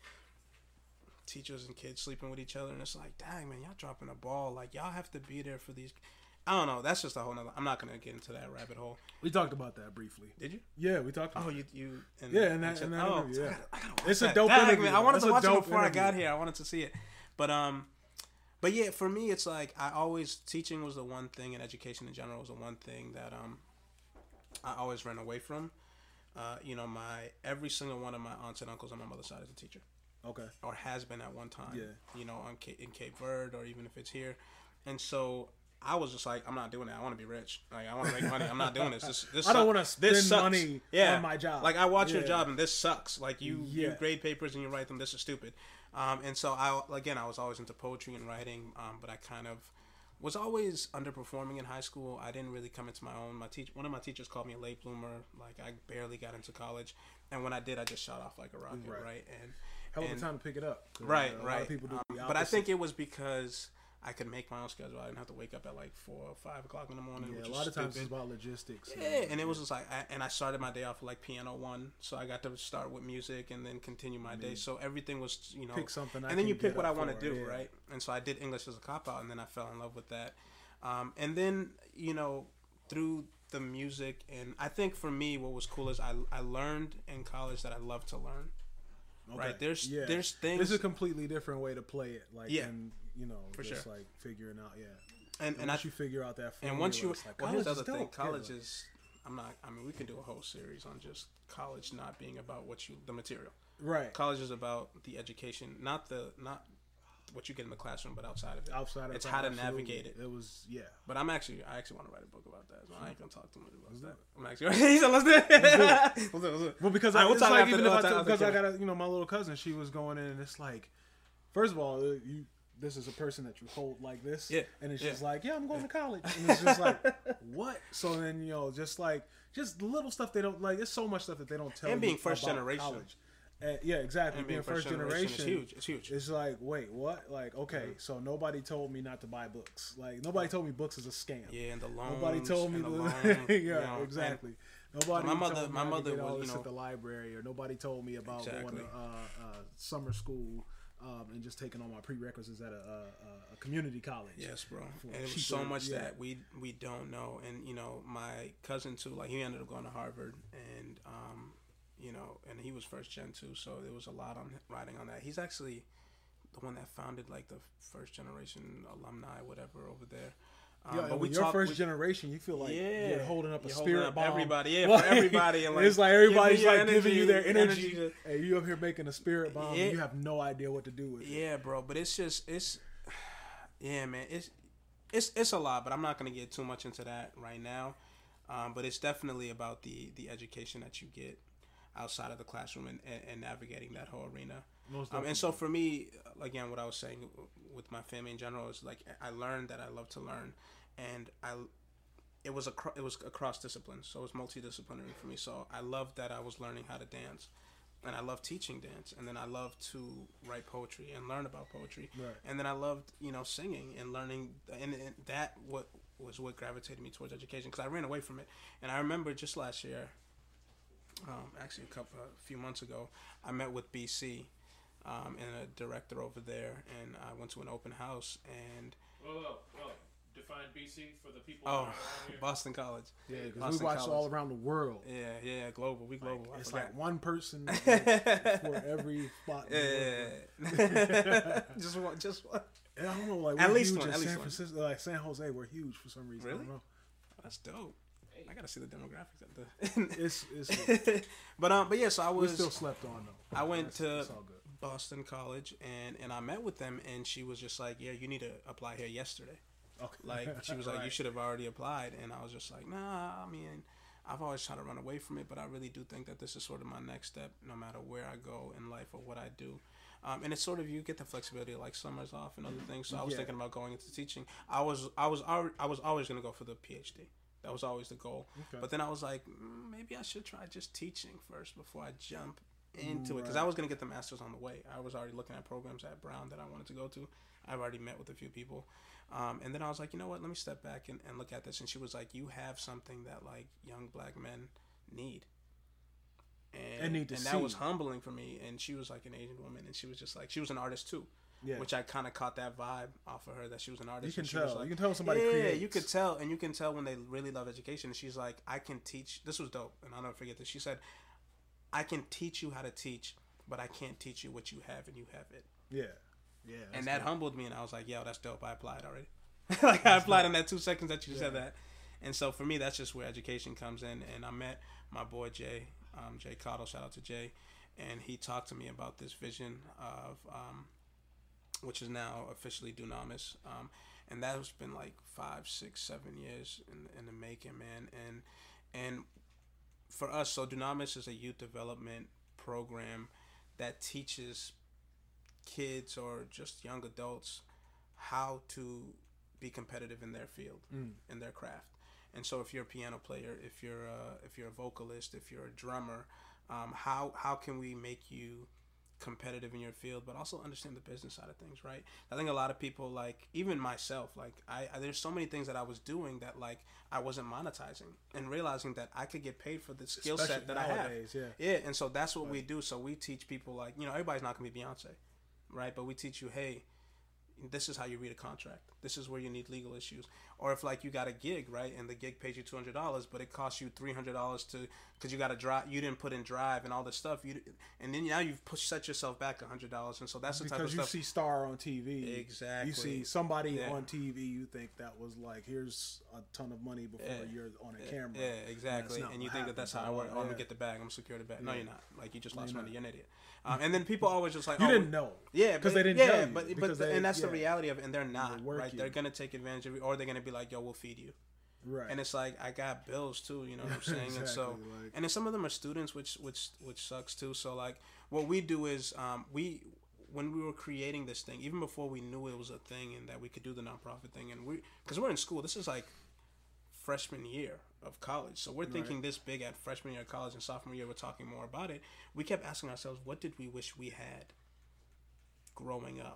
teachers and kids sleeping with each other, and it's like, dang man, y'all dropping a ball. Like y'all have to be there for these. I don't know. That's just a whole nother. I'm not gonna get into that rabbit hole. We talked about that briefly. Did you? Yeah, we talked. About Oh, you you. And, Yeah, in that- in that oh, interview, yeah. I gotta, I gotta watch It's a that. dope Dang, interview, man, I wanted That's to a watch it dope before I got interview. here. I wanted to see it, but um, but yeah, for me, it's like I always teaching was the one thing, and education in general was the one thing that um, I always ran away from. Uh, you know, my every single one of my aunts and uncles on my mother's side is a teacher, Okay. or has been at one time. Yeah. You know, on Cape, in Cape Verde, or even if it's here, and so I was just like, I'm not doing that. I want to be rich. Like I want to make money. I'm not doing this. This, this I don't suck- want to spend this sucks. money yeah. on my job. Like I watch your Yeah. job and this sucks. Like you, Yeah. you grade papers and you write them. This is stupid. Um, and so I again I was always into poetry and writing. Um, but I kind of was always underperforming in high school. I didn't really come into my own. My teach one of my teachers called me a late bloomer. Like I barely got into college, and when I did, I just shot off like a rocket. Right. Right. And Hell of a and- time to pick it up. right, A right. lot of people do Um, the but I opposite. think it was because I could make my own schedule. I didn't have to wake up at like four or five o'clock in the morning. Yeah, which a is lot of times stupid. it's about logistics. Yeah, and it was just like, I, and I started my day off with like piano one, so I got to start with music and then continue my day. So everything was, you know, pick something. I and then can you pick get what up I want to for, do, yeah. right? And so I did English as a cop out, and then I fell in love with that. Um, and then you know, through the music, and I think for me, what was cool is I I learned in college that I love to learn. Okay. Right? There's Yeah. there's things, This is a completely different way to play it. Like, Yeah. and you know, For just sure. like figuring out, yeah. and And, and I once you figure out that, and once you formula, it's like, well, here's the college other is thing, dope. Yeah, college like- is. I'm not. I mean, we can do a whole series on just college not being about what you the material. right College is about the education, not the not what you get in the classroom, but outside of it. outside of It's that, how to absolutely. navigate it. It was yeah. But I'm actually, I actually want to write a book about that. So I ain't gonna talk too much about Let's do that. it. I'm actually. He said, "Let's do it." Let's do it. Let's do it. Let's do it. Well, because All I, right, we'll it's talk like after even the- if I we'll talk took- because I after got a, you know my little cousin, she was going in and it's like, first of all, uh, you this is a person that you hold like this, Yeah, and it's yeah. just like, yeah, I'm going to college, and it's just like, what? So then you know, just like just little stuff they don't like. There's so much stuff that they don't tell. And being you first about generation. college. Uh, yeah, exactly. And being, first generation, is huge. It's huge. It's like, wait, what? Like, okay, Mm-hmm. so nobody told me not to buy books. Like, nobody told me books is a scam. Yeah, and the loans. Nobody told me and the to, loan, yeah, you know, and- exactly. Nobody. My mother- told me my I could mother get all was, you this know- at the library, or nobody told me about going Exactly. to uh, uh, summer school um, and just taking all my prerequisites at a, a, a community college. Yes, bro. For And it was cheaper, so much yeah. that we we don't know. And you know, my cousin too, like he ended up going to Harvard, and um, you know, and he was first gen too, so there was a lot on riding on that. He's actually the one that founded like the first generation alumni, whatever, over there. Um, Yeah, but and we when you're talk- first we- generation, you feel like Yeah. you're holding up a You're holding spirit up bomb. everybody, yeah, Like, for everybody, and like, it's like give me everybody's your like giving you their energy, energy, energy and you up here making a spirit bomb, Yeah. and you have no idea what to do with it. Yeah, bro, but it's just it's yeah, man, it's it's it's a lot, but I'm not gonna get too much into that right now. Um, but it's definitely about the the education that you get outside of the classroom and, and, and navigating that whole arena. Most Um, and definitely. so for me, again, what I was saying with my family in general is like I learned that I love to learn, and I it was a it was across disciplines, so it was multidisciplinary for me. So I loved that I was learning how to dance, and I loved teaching dance, and then I loved to write poetry and learn about poetry, Right. and then I loved you know singing and learning, and, and that what was what gravitated me towards education because I ran away from it, and I remember just last year, um, actually a couple a few months ago, I met with B C. Um, and a director over there, and I went to an open house, and Whoa, whoa, whoa. Define B C for the people oh, around here. Boston College. Yeah, because we Boston watch College. all around the world. Yeah, yeah, global. We global. I It's forgot. like one person for every spot. in the world. yeah, yeah. just one, just one. And I don't know, like At we're least huge one, in at least San one. Francisco, like San Jose, we're huge for some reason. I Really? don't know. That's dope. Hey. I gotta see the demographics of the. It's it's but um, but yeah, so I we was. still slept on though. I went That's- to it's all good. Boston College, and and I met with them, and she was just like, "Yeah, you need to apply here yesterday." Okay. Like she was like, Right. "You should have already applied," and I was just like, "Nah, I mean, I've always tried to run away from it, but I really do think that this is sort of my next step, no matter where I go in life or what I do." Um, and it's sort of you get the flexibility like summers off and other things. So I was Yeah. thinking about going into teaching. I was I was al- I was always gonna go for the PhD. That was always the goal. Okay. But then I was like, mm, maybe I should try just teaching first before I jump into it because Right. I was gonna get the master's on the way. I was already looking at programs at Brown that I wanted to go to. I've already met with a few people. Um, and then I was like, you know what? Let me step back and, and look at this. And she was like, you have something that like young black men need. And, And need to and that was see. humbling for me. And she was like an Asian woman, and she was just like she was an artist too, Yeah. which I kind of caught that vibe off of her that she was an artist. You can and she was tell. like- You can tell somebody yeah, creates. you could tell, and you can tell when they really love education. And she's like, I can teach. This was dope, and I'll never forget this. She said, I can teach you how to teach, but I can't teach you what you have, and you have it. Yeah. Yeah. And that's that good. humbled me, and I was like, yo, that's dope. I applied already. like I applied in that two seconds that you said Yeah. that. And so for me, that's just where education comes in. And I met my boy Jay, um, Jay Cottle. Shout out to Jay, and he talked to me about this vision of, um, which is now officially Dunamis, um, and that's been like five, six, seven years in in the making, man. And and for us, so Dunamis is a youth development program that teaches kids or just young adults how to be competitive in their field, Mm. in their craft. And so if you're a piano player, if you're a, if you're a vocalist, if you're a drummer, um, how how can we make you competitive in your field, but also understand the business side of things, right? I think a lot of people, like even myself, like I, I there's so many things that I was doing that like I wasn't monetizing, and realizing that I could get paid for the skill set Especially that I have. nowadays, yeah. Yeah, and so that's what we do. So we teach people like, you know, everybody's not gonna be Beyonce, right? But we teach you, hey, this is how you read a contract. This is where you need legal issues. Or if like you got a gig, right, and the gig pays you two hundred dollars, but it costs you three hundred dollars to because you got to drive, you didn't put in drive and all this stuff. You and then now you've pushed set yourself back a hundred dollars, and so that's the type of Because you stuff. see Star on T V. Exactly. You see somebody Yeah. on T V, you think that was like, here's a ton of money before Yeah. you're on a Yeah, camera. yeah, exactly. not And you what think that that's how happens I work. at Oh, all. I'm gonna Yeah. get the bag. I'm gonna secure the bag. No, Yeah. you're not. Like you just No, lost you're money. not. You're an idiot. Um, and then people always just like, You oh, didn't know. Yeah, because but- they didn't yeah, tell you. but, but because the- they- and that's the yeah. reality of it. And they're not work right. you. They're gonna take advantage of you, or they're gonna be like, yo, we'll feed you. Right. And it's like I got bills too, you know what I'm saying? And so, Exactly, like- and then some of them are students, which which which sucks too. So like, what we do is um, we when we were creating this thing, even before we knew it was a thing and that we could do the nonprofit thing, and we because we're in school, this is like freshman year of college, so we're thinking Right. this big at freshman year of college, and sophomore year we're talking more about it. We kept asking ourselves, what did we wish we had growing up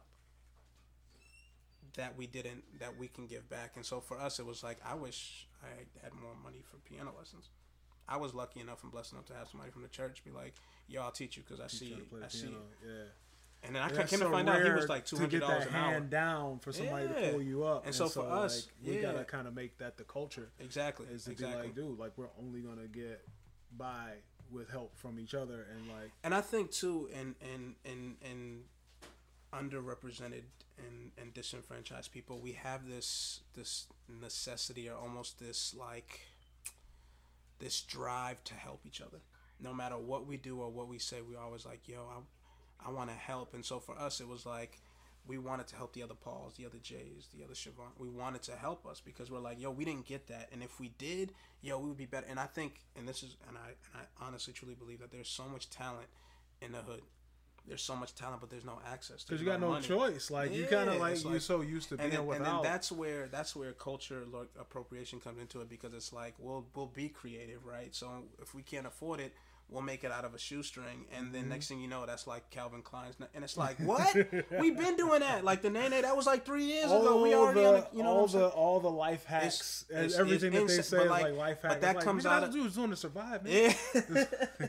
that we didn't, that we can give back? And so for us, it was like, I wish I had more money for piano lessons. I was lucky enough and blessed enough to have somebody from the church be like, yo, I'll teach you because I Teach see you how to play I the see piano, it. Yeah. And then I That's came to so find out he was rare like two to hundred get dollars that an hour. hand down for somebody Yeah. to pull you up. And so for us, like, we yeah. gotta kind of make that the culture. Exactly. Is to exactly. be like, dude, like we're only gonna get by with help from each other, and like, And I think too, in in in, in underrepresented and, and disenfranchised people, we have this this necessity or almost this like this drive to help each other. No matter what we do or what we say, we always like, yo, I I want to help. And so for us, it was like we wanted to help the other Pauls, the other Jays, the other Siobhan. We wanted to help us because we're like, yo, we didn't get that, and if we did, yo, we would be better. And I think, and this is, and I, and I honestly truly believe that there's so much talent in the hood. there's so much talent, but there's no access. Because you got no money. choice. Like you Yeah, kind of like, it's you're like- so used to being And then, and without. then that's where that's where culture like, appropriation comes into it, because it's like we'll we'll be creative, right? So if we can't afford it, we'll make it out of a shoestring, and then Mm-hmm. next thing you know, that's like Calvin Klein's, and it's like, what? We've been doing that. Like the Nene, that was like three years ago. We already, the, on the, you know, all what I'm saying? the all the life hacks and it's- everything it's that they insane, say but is like- like life but hacks. that like, comes nigga, out that's of- what dude's doing to survive, man. Yeah.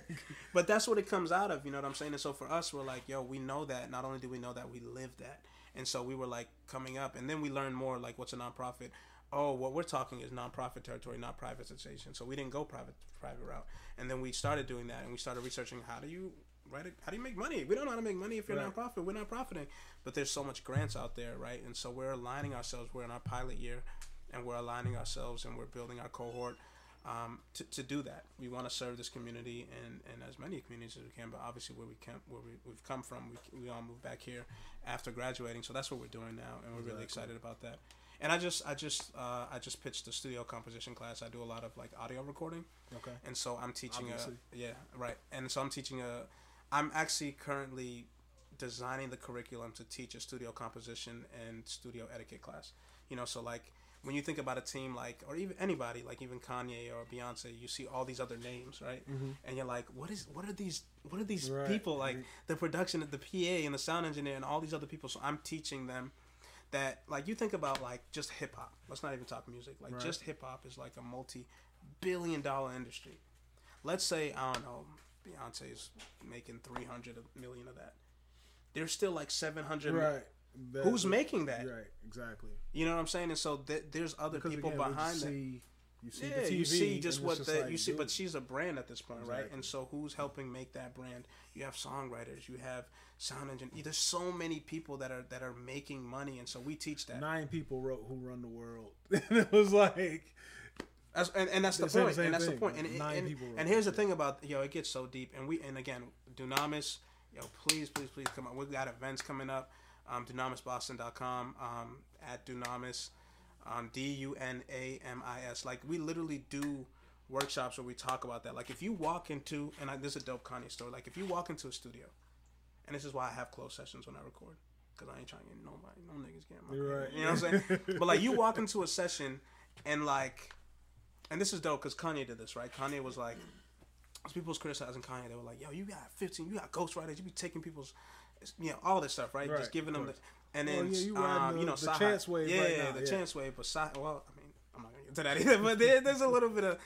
But that's what it comes out of, you know what I'm saying? And so for us, we're like, yo, we know that. Not only do we know that, we live that. And so we were like coming up, and then we learned more like what's a nonprofit. Oh, what we're talking is nonprofit territory, not privatization. So we didn't go private private route. And then we started doing that, and we started researching how do you write it, how do you make money? We don't know how to make money if you're Right. nonprofit. We're not profiting. But there's so much grants out there, right? And so we're aligning ourselves. We're in our pilot year, and we're aligning ourselves, and we're building our cohort. Um, to, to do that, we want to serve this community and, and as many communities as we can. But obviously, where we can, where we, we've come from, we, we all moved back here after graduating. So that's what we're doing now, and we're really excited about that. And I just, I just, uh, I just pitched the studio composition class. I do a lot of like audio recording, Okay. and so I'm teaching Obviously. a, yeah, right. And so I'm teaching a, I'm actually currently designing the curriculum to teach a studio composition and studio etiquette class. You know, so like. When you think about a team like, or even anybody, like even Kanye or Beyonce, you see all these other names, right? Mm-hmm. And you're like, what is, what are these, what are these Right. people like? The production, the P A, and the sound engineer, and all these other people. So I'm teaching them that, like, you think about like just hip hop. Let's not even talk music. Like Right. just hip hop is like a multi-billion dollar industry. Let's say I don't know, Beyonce's making three hundred million of that. There's still like seven hundred. Right. That- Who's making that? Right. Exactly. You know what I'm saying? And so th- there's other Because people again, we behind that. see, you see Yeah, the T V, you see just and what it's the like, you see, dude, but she's a brand at this point, right? Exactly. And so who's helping make that brand? You have songwriters, you have sound engine. There's so many people that are that are making money, and so we teach that. nine people wrote "Who Run the World." And it was like, That's, and, and that's the They said the point. same And that's the thing. point. And, Nine and, people wrote and here's the that thing about yo, it gets so deep. And we and again, Dunamis, yo, please, please, please come on. We've got events coming up. Um, Dunamis Boston dot com, um, at Dunamis, um, D U N A M I S. Like we literally do workshops where we talk about that. Like if you walk into, and I, this is a dope Kanye story. Like if you walk into a studio, and this is why I have closed sessions when I record, because I ain't trying to get nobody, no niggas getting my You're credit. right. You know what I'm saying? But like you walk into a session, and like, and this is dope because Kanye did this, right? Kanye was like, as people was criticizing Kanye, they were like, yo, you got fifteen, you got ghostwriters, you be taking people's, you know, all this stuff, right? Right, Just giving them the, of and Well, then, yeah, you um, riding you the- know, the Saha- chance wave yeah, right now, the yeah. chance wave, but Saha, well, I mean, I'm not gonna get to that either, but there, there's a little bit of,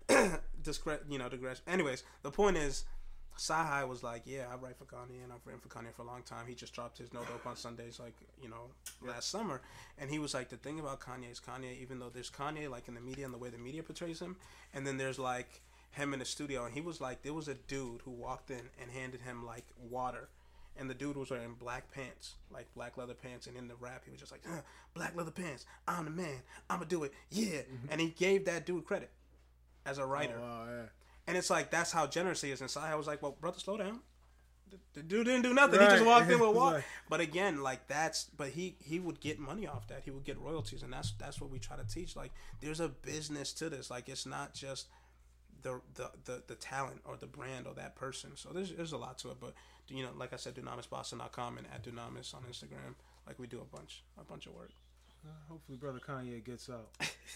discre- you know, digression. Anyways, the point is, Sahai was like, yeah, I write for Kanye, and I've written for Kanye for a long time. He just dropped his No Dope on Sundays, like, you know, last summer. And he was like, the thing about Kanye is Kanye, even though there's Kanye, like, in the media and the way the media portrays him, and then there's, like, him in the studio. And he was like, there was a dude who walked in and handed him, like, water. And the dude was wearing black pants, like black leather pants. And in the rap, he was just like, huh, black leather pants. I'm the man. I'm going to do it. Yeah. And he gave that dude credit as a writer. oh, wow, yeah. And it's like, that's how generous he is. And Sahai was like, well, brother, slow down. The, the dude didn't do nothing. He just Right. walked in with It's water. like- But again, like that's, but he, he would get money off that. He would get royalties. And that's, that's what we try to teach. Like there's a business to this. Like it's not just the, the, the, the talent or the brand or that person. So there's, there's a lot to it. But you know, like I said, Dunamis Boston dot com and at Dunamis on Instagram. Like we do a bunch, a bunch of work. Uh, hopefully, brother Kanye gets out.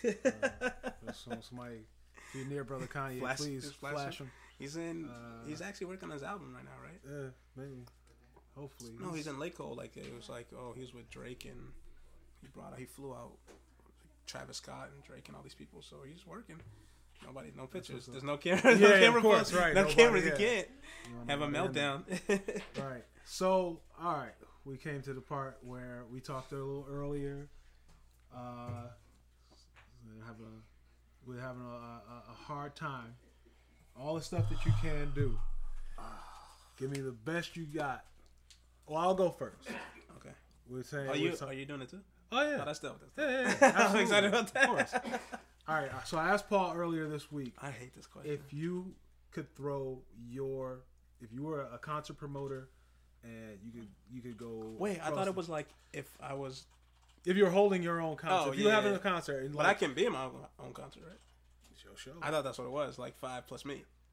Uh, so somebody, if you're near brother Kanye, Flash- please just flash flash him. him. He's in, Uh, he's actually working on his album right now, right? Yeah, maybe. Hopefully. No, he's in Lake Cole. Like it was like, oh, he was with Drake and he brought out, he flew out Travis Scott and Drake and all these people. So he's working. Nobody, no pictures. what's up. There's no camera. Yeah, no of camera course, phones, right, No nobody, cameras. yeah. You can't You wanna have a know the end. meltdown. Right. So, all right, we came to the part where we talked a little earlier. Uh, we're having a, we're having a, a, a hard time. All the stuff that you can do. Give me the best you got. Well, I'll go first. Okay. We're saying. Are we're you ta- are you doing it too? oh yeah. Oh, that's dope. That's yeah, dope. yeah, yeah. I'm Absolutely. excited about that. Of course. All right. So I asked Paul earlier this week I hate this question. if you could throw your, if you were a concert promoter, and you could you could go. Wait, I across thought the- it was like if I was, if you're holding your own concert. Oh, if you're yeah, having yeah. a concert, and but like, I can be in my own, own concert, right? it's your show. I thought that's what it was, like five plus me.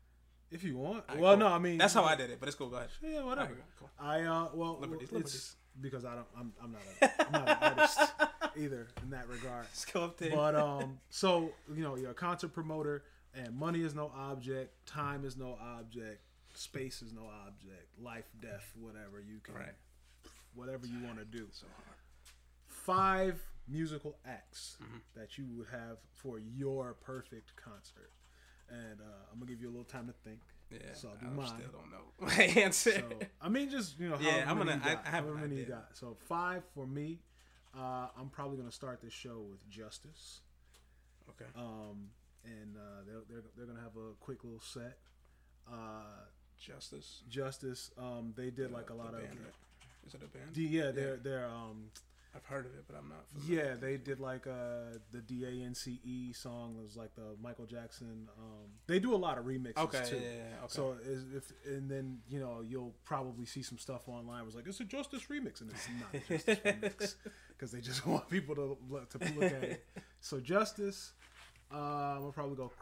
If you want. Alright, well, cool. no, I mean That's how I did it, but it's cool. Go ahead. Yeah, whatever. Alright, cool. I uh, well, Liberties, it's liberties. because I don't. I'm, I'm not. A, I'm not an artist either in that regard. Let's go up there. But um, so you know, you're a concert promoter, and money is no object, time is no object, space is no object, life, death, whatever you can, Right. whatever you want to do. So hard. Five musical acts Mm-hmm. that you would have for your perfect concert, and uh, I'm gonna give you a little time to think. Yeah, So I'll do I mine. still don't know my answer. So I mean, just you know, Yeah, however I'm many gonna- you I- got, I have an however many you idea. got. So five for me. Uh, I'm probably gonna start this show with Justice. Okay. Um, and uh, they're, they're they're gonna have a quick little set. Uh, Justice. Justice. Um, they did like a The lot of. band, right? Is it a band? D, yeah, they're they're um I've heard of it, but I'm not familiar. yeah they did like uh the D A N C E song. It was like the Michael Jackson. Um, they do a lot of remixes Okay, too. yeah, yeah, yeah, okay. So is, if and then you know you'll probably see some stuff online. It was like it's a Justice remix, and it's not a Justice remix because they just want people to to look at it. So Justice, uh, I'm gonna probably go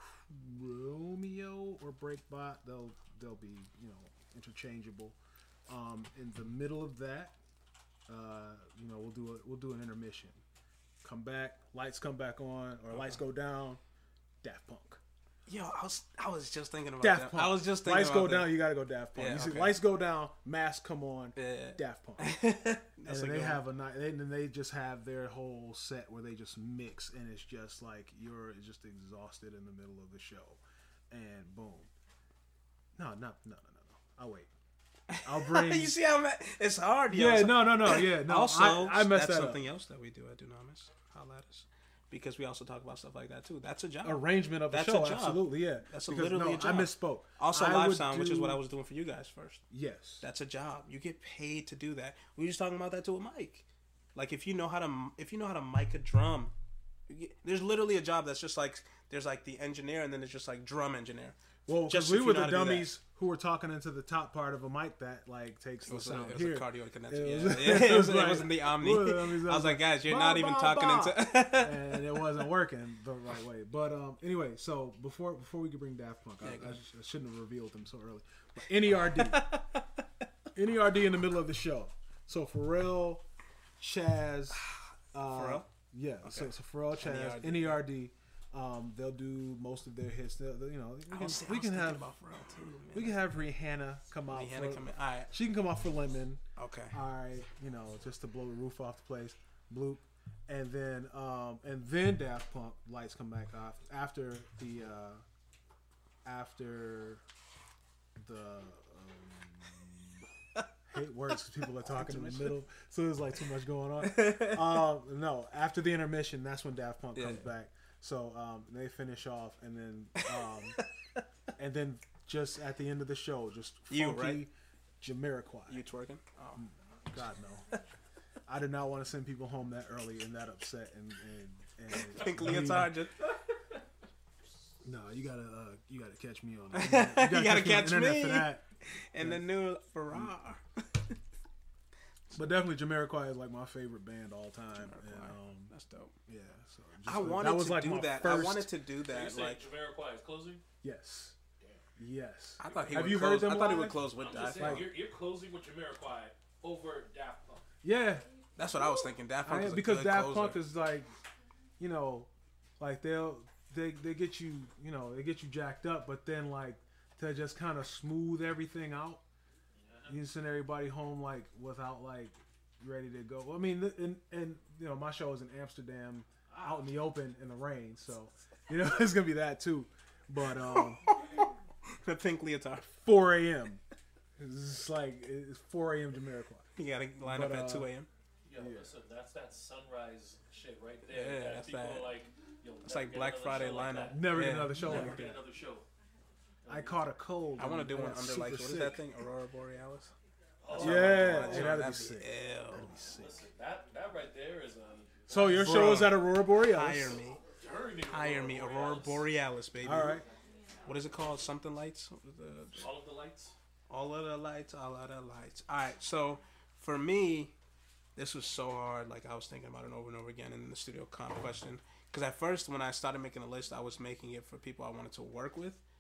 Romeo or Breakbot. They'll they'll be you know interchangeable. Um, in the middle of that, uh, you know we'll do a, we'll do an intermission. Come back, lights come back on, or lights go down. Daft Punk. Yo, I was I was just thinking about Daft that. Punk. I was just thinking lights about go that. down. You gotta go Daft Punk. Yeah, you see, okay. lights go down. Mask come on. Yeah. Daft Punk. That's And a then they good have one. a night. And then they just have their whole set where they just mix, and it's just like you're just exhausted in the middle of the show, and boom. No, no, no, no, no, no. I'll wait. I'll bring. You see how ma- it's hard. Yo. yeah, So- no, no, no. Yeah, no. also, I, I messed that's that something else that we do at Dunamis. Holla at us. Because we also talk about stuff like that too. That's a job. up. Arrangement of the That's a show. job. Absolutely, yeah. That's Because, literally no, a job. I misspoke. Also, I live would sound, which is what do- I was doing for you guys first. Yes. That's a job. You get paid to do that. We were just talking about that to a mic. Like if you know how to if you know how to mic a drum, you get- there's literally a job that's just like there's like the engineer and then there's just like drum engineer. Well, Just because we if you were know the how to do that. dummies who were talking into the top part of a mic that like takes It the was, a, sound it was here. a cardio connection. It Yeah, was- yeah. it It, was was, like, it wasn't the Omni. we were the dummies. I was like, guys, you're Bah, not even bah, talking bah. into. and it wasn't working the right way. But um, anyway, so before before we could bring Daft Punk, Yeah, I, go I, ahead. sh- I shouldn't have revealed them so early. But N E R D, N E R D in the middle of the show. So Pharrell, Chaz, uh, Pharrell? yeah. So, so Pharrell, Chaz, N E R D. N E R D. Um, they'll do most of their hits. They'll, they'll- you know, we I can, was, we I was can thinking have about Pharrell too. Man. we can have Rihanna come out. Rihanna for, come in. All right. She can come out for Lemon. Okay. All right, you know, just to blow the roof off the place, bloop, and then um, and then Daft Punk lights come back off after the uh, after the um, hate words 'cause people are talking in the middle, so there's like too much going on. Um, no, after the intermission, that's when Daft Punk Yeah, comes yeah. back. So um, they finish off, and then um, and then just at the end of the show, just You, funky right? Jamiroquai. You twerking? Oh. God no. I did not want to send people home that early and that upset and and, and Pink leave- leotard. Just, No, you gotta uh, you gotta catch me on. The internet. You gotta me on catch the internet me. for that. and the new Ferrari. But definitely, Jamiroquai is like my favorite band all time. And, Jamiroquai. um, That's dope. yeah, so just I like- wanted that was to like do my that. First, I wanted to do Are you that. saying Like Jamiroquai is closing? Yes, yes. I thought he Have would you close. heard them I thought he live? would close with I'm Daft just saying, Punk. you're, you're closing with Jamiroquai over Daft Punk. Yeah, That's what I was thinking. Daft Punk I, is a because good Daft closer. Punk is like, you know, like they'll they they get you, you know, they get you jacked up, but then like to just kind of smooth everything out. You send everybody home like without like ready to go. Well, I mean, th- and and you know, my show is in Amsterdam, out in the open in the rain, so you know it's gonna be that too. But um, the pink leotard. four a.m. It's just like it's four a.m. Jamiroquai. You gotta line But, up at uh, two a.m. Yo, listen, that's that sunrise shit right there. Yeah, that that's people that. are like, yo, It's never like get Black another Friday show like lineup. that. Never Yeah. get another show Never like get that. another show. I caught a cold. I want to and do one got under super like what is sick. that thing? Aurora Borealis. Oh, Yeah, That'd yeah, that'd be be sick. ill. That'd be sick. Listen, that, that right there is a So your Bro. show is at Aurora Borealis. Hire me. journey. Hire me. Aurora Borealis, baby. All right. What is it called? Something lights? The- All of the lights. All of the lights, all of the lights. All right, so for me, this was so hard. Like I was thinking about it over and over again in the studio con question. Because at first, when I started making a list, I was making it for people I wanted to work with.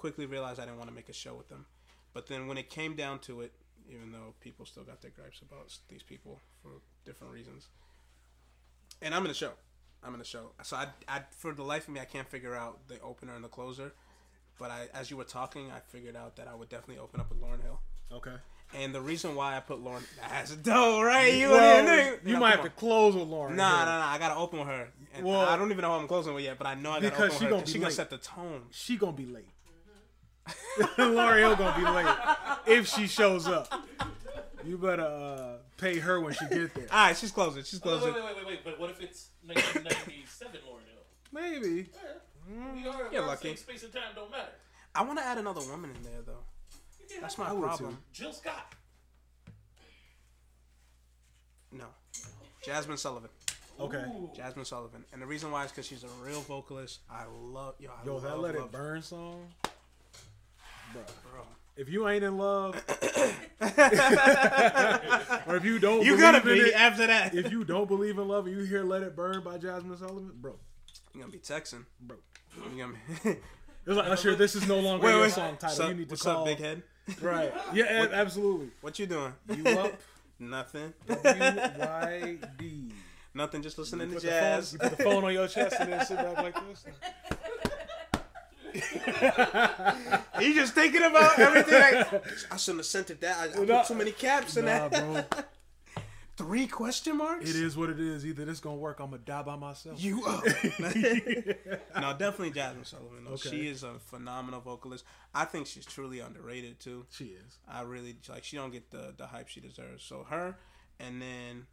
quickly realized I didn't want to make a show with them. But then when it came down to it, even though people still got their gripes about these people for different reasons, and I'm in the show. I'm in the show. So I, I, for the life of me, I can't figure out the opener and the closer. But I, as you were talking, I figured out that I would definitely open up with Lauryn Hill. Okay. And the reason why I put Lauryn, that's dope, right? You, well, you might have to close with Lauryn. Nah, nah, nah. I gotta open with her. And well, I don't even know who I'm closing with yet, but I know I gotta open with her. Because she gonna set the tone. She gonna be late. Lauryn Hill gonna be late if she shows up. You better uh, pay her when she get there. All right, she's closing. She's closing. Oh, wait, wait, wait, wait, wait. But what if it's nineteen ninety-seven Lauryn Hill? Maybe. Yeah. Mm, we are. You're lucky. Space and time don't matter. I want to add another woman in there though. Yeah, that's my problem. Jill Scott. No. Jasmine Sullivan. Okay. Ooh. Jasmine Sullivan. And the reason why is because she's a real vocalist. I love... Yo, I yo love, that Let love, It Burn song? Bro. Bro. If you ain't in love... or if you don't you believe gotta in be it, after that. If you don't believe in love and you hear Let It Burn by Jasmine Sullivan, bro. You're gonna be texting. Bro. You're gonna be... It was like, Usher, this is no longer wait, your wait. song title. What's you need to what's call... up, big head? Right. Yeah, what, absolutely. What you doing? You up? Nothing. W Y D. Nothing, just listening you to jazz. Phone, you put the phone on your chest and then sit back like this. You just thinking about everything. Like, I shouldn't have sent it that. I, I put too many caps in nah, that. Bro. Three question marks? It is what it is. Either this gonna work, I'm gonna die by myself. You up? No, definitely Jasmine Sullivan. Though. Okay. She is a phenomenal vocalist. I think she's truly underrated too. She is. I really like. She don't get the the hype she deserves. So her, and then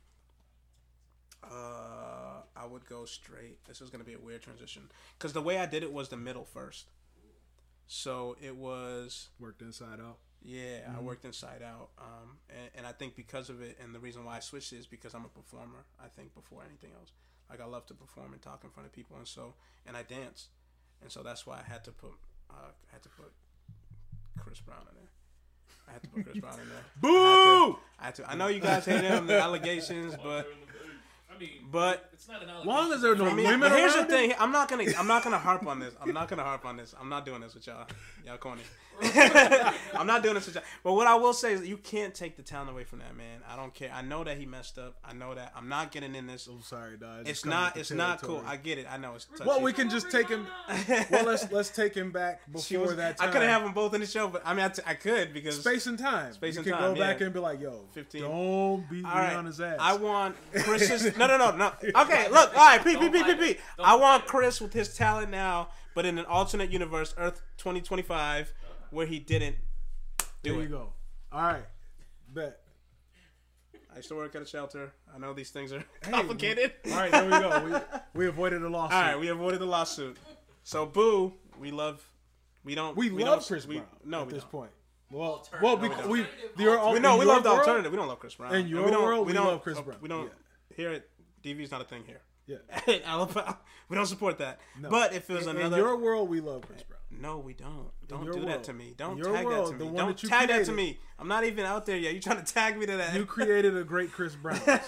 uh, I would go straight. This is gonna be a weird transition because the way I did it was the middle first. So it was worked inside out. Yeah, mm-hmm. I worked inside out, um, and, and I think because of it, and the reason why I switched is because I'm a performer. I think before anything else, like I love to perform and talk in front of people, and so and I dance, and so that's why I had to put uh, I had to put Chris Brown in there. I had to put Chris Brown in there. Boo! I had, to, I had to. I know you guys hate him, the allegations, but. I mean, but it's not an allegation. Long as there are no me, women here's the around thing. I'm not gonna. I'm not gonna harp on this. I'm not gonna harp on this. I'm not doing this with y'all. Y'all corny. I'm not doing this with y'all. But what I will say is that you can't take the talent away from that man. I don't care. I know that he messed up. I know that. I'm not getting in this. I'm sorry, dog. It's not. It's not cool. I get it. I know it's. Touchy. Well, we can just take him. Well, let's let's take him back before was, that time. I couldn't have them both in the show, but I mean, I, t- I could because space and time. Space you and can time. go back yeah. and be like, "Yo, fifteen don't beat me right. on his ass." I want Chris's. no, no, no, no. Okay, look. All right, P, P, P, P, P. I want Chris with his talent now, but in an alternate universe, Earth twenty twenty-five, where he didn't do there it. you go. All right, bet. I used to work at a shelter. I know these things are complicated. Hey, all right, there we go. We, we avoided a lawsuit. All right, we avoided the lawsuit. So, boo, we love. We don't. We, we love don't, Chris we, Brown. No, at we this don't. point. Well, Alternative. well, No, because we we, don't. your, we know we love the world, alternative. We don't love Chris Brown. In your we don't, world, we, we don't, love Chris uh, Brown. We don't Yeah. here at D V's not a thing here. Yeah. Alabama, we don't support that. No. But if it was in, another, in your world, we love Chris Brown. No, we don't. Don't your do world. that to me. Don't your tag world, that to the me. one Don't that you tag created. that to me. I'm not even out there yet. You trying to tag me to that? You created a great Chris Brown. So.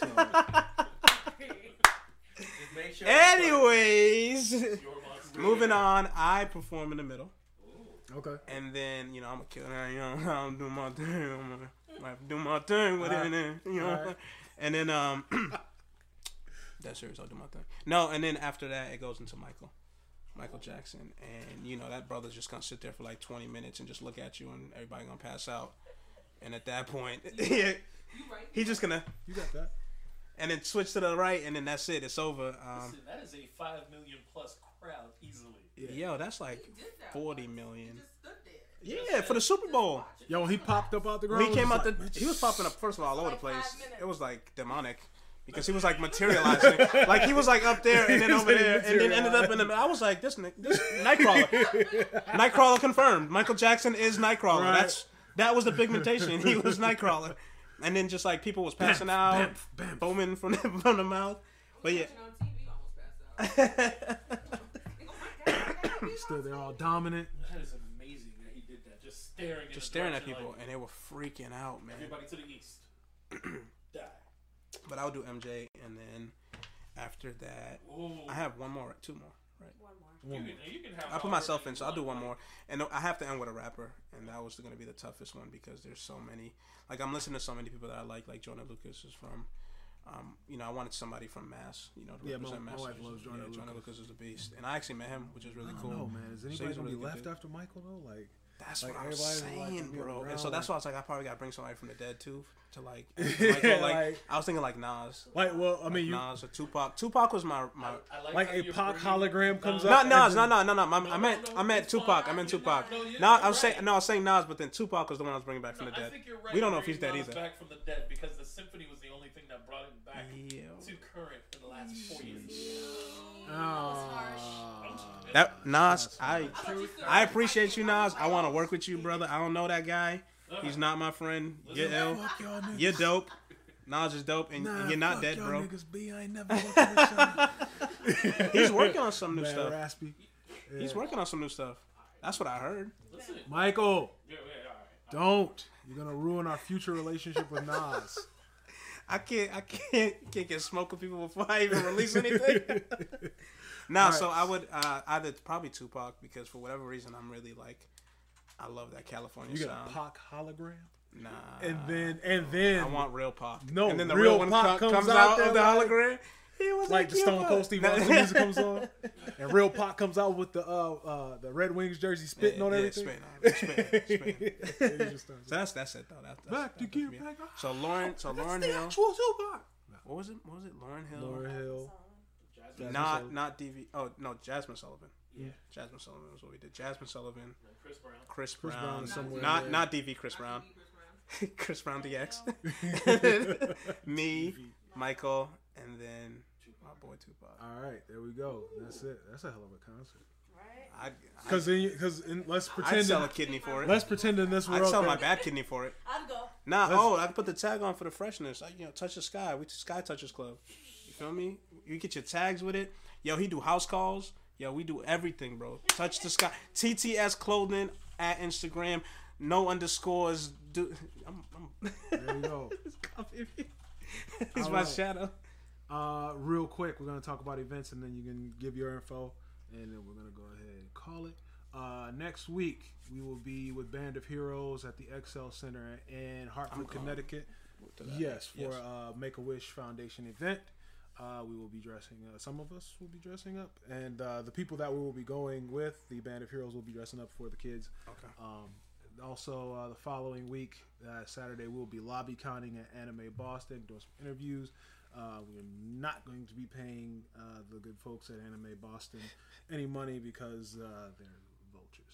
Make sure Anyways, moving on. I perform in the middle. Okay. And then, you know, I'm a killer. You know, I'm doing my thing. I'm gonna do my thing with All it. right. And then, you know, Right. and then, um, that's serious. I'll do my thing. No, and then after that, it goes into Michael. Michael Jackson. And, you know, that brother's just going to sit there for like twenty minutes and just look at you and everybody going to pass out. And at that point, he's just going to. You got that. And then switch to the right, and then that's it. It's over. Um, Listen, that is a five million plus crowd easily. yeah. Yo, that's like forty million. Just Yeah, for the Super Bowl. Yo, he popped up out the ground. When he came out like, the, he was popping up first of all all over the like place. five minutes. It was like demonic because he was like materializing, like he was like up there and then He was over like there, and then ended up in the. I was like, this, ni- this Nightcrawler, Nightcrawler confirmed. Michael Jackson is Nightcrawler. Right. That's that was the pigmentation. He was Nightcrawler, and then just like people was passing out, bam, bam. booming from the, from the mouth. But yeah, On T V, almost passed out. Still, they're all dominant. That is amazing that he did that. Just staring. in just the staring at direction, people, like, and they were freaking out, man. everybody to the east. Die. But I'll do M J, and then after that, Ooh. I have one more, two more, One more. One You more. can, you can have I put however myself you in, so I'll do want, one right? more. And I have to end with a rapper, and that was going to be the toughest one because there's so many. Like, I'm listening to so many people that I like, like Jordan Lucas is from, um, you know, I wanted somebody from Mass, you know, to Yeah, my- represent my Mass. wife loves Jordan yeah, Jordan Lucas. Lucas is a beast. And I actually met him, which is really I cool. don't know, man. Is So anybody he's gonna really be good left dude. after Michael though? Like, That's Like, what I'm everybody's like saying, to be bro. around, And so that's like- why I was like, I probably got to bring somebody from the dead, too, to, like, Yeah, Michael, like, like- I was thinking, like, Nas. like, well, I mean, you Nas or Tupac. Tupac was my, my I like, like how a you're Pac bringing hologram comes Nas- up. Not Nas, and no, then- no, no, no. I, No, I no, meant, no, I meant it's Tupac. fine. I meant You're Tupac. not- no, you're- No, you're I was saying, right. no, I was saying Nas, but then Tupac was the one I was bringing back from No, the I dead. think you're right. We don't know if he's bringing dead Nas either. back from the dead because the symphony was the only thing that brought him back Yeah. to current in the last four years. Oh, That Nas, I, thought you still- I appreciate you, Nas. I want to work with you, brother. I don't know that guy. He's not my friend. You're ill. fuck y'all niggas. You're dope. Nas is dope, and, Nah, and you're not fuck dead, y'all bro. Niggas B, I ain't never working with y'all. He's working on some new Mad stuff. raspy. He's Yeah. working on some new stuff. That's what I heard. Listen, Michael, yeah, yeah, all right. don't. You're gonna ruin our future relationship with Nas. I can't, I can't, can't get smoke with people before I even release anything. Nah, All so right. I would uh, either probably Tupac because for whatever reason I'm really like, I love that California You got sound. a Pac hologram, Nah, and then and then I want real Pac. No, and then the real real, one Pac co- comes comes, out out there of the like- hologram. He was like the "Yeah, Stone what?" Cold Steve Austin music comes on, and real Pac comes out with the uh, uh the Red Wings jersey spitting Yeah, on yeah, everything. spitting on it, spitting, spitting. He just starts- So that's that's it though. That, that's, Back to that's get me. back. So Lauren, so Lauren That's the Hill. actual Tupac. What was it? What was it? Lauren Hill. Lauren Hill. Jasmine not Sullivan. not D V. Oh no, Jasmine Sullivan. Yeah. Jasmine Sullivan was what we did. Jasmine Sullivan, And Chris Brown. Chris, Chris Brown, Brown is somewhere not there. not D V. Chris Brown, Chris Brown D X. Me, Michael, and then my boy Tupac. All right, there we go. That's it. That's a hell of a concert. Right? I Because because let's I'd pretend sell in, a kidney for it. let's pretend in this I'd world sell my that- bad kidney for it. I'd go. Nah, Let's- oh, I can put the tag on for the freshness. I, you know, touch the sky. We Sky Touchers Club. You feel me? You get your tags with it. Yo, he do house calls. Yo, we do everything, bro. Touch the sky. T T S clothing at Instagram. No underscores. Do I'm. I'm There we go. He's All my right. shadow. Uh, real quick, we're gonna talk about events, and then you can give your info, and then we're gonna go ahead and call it. Uh, next week we will be with Band of Heroes at the Excel Center in Hartford, I'm going. Connecticut. To that. Yes, for Yes. uh, Make a Wish Foundation event. Uh, we will be dressing. Uh, some of us will be dressing up, and uh, the people that we will be going with, the Band of Heroes, will be dressing up for the kids. Okay. Um, also, uh, the following week, uh, Saturday, we'll be lobby counting at Anime Boston, doing some interviews. Uh, we're not going to be paying uh, the good folks at Anime Boston any money because uh, they're vultures.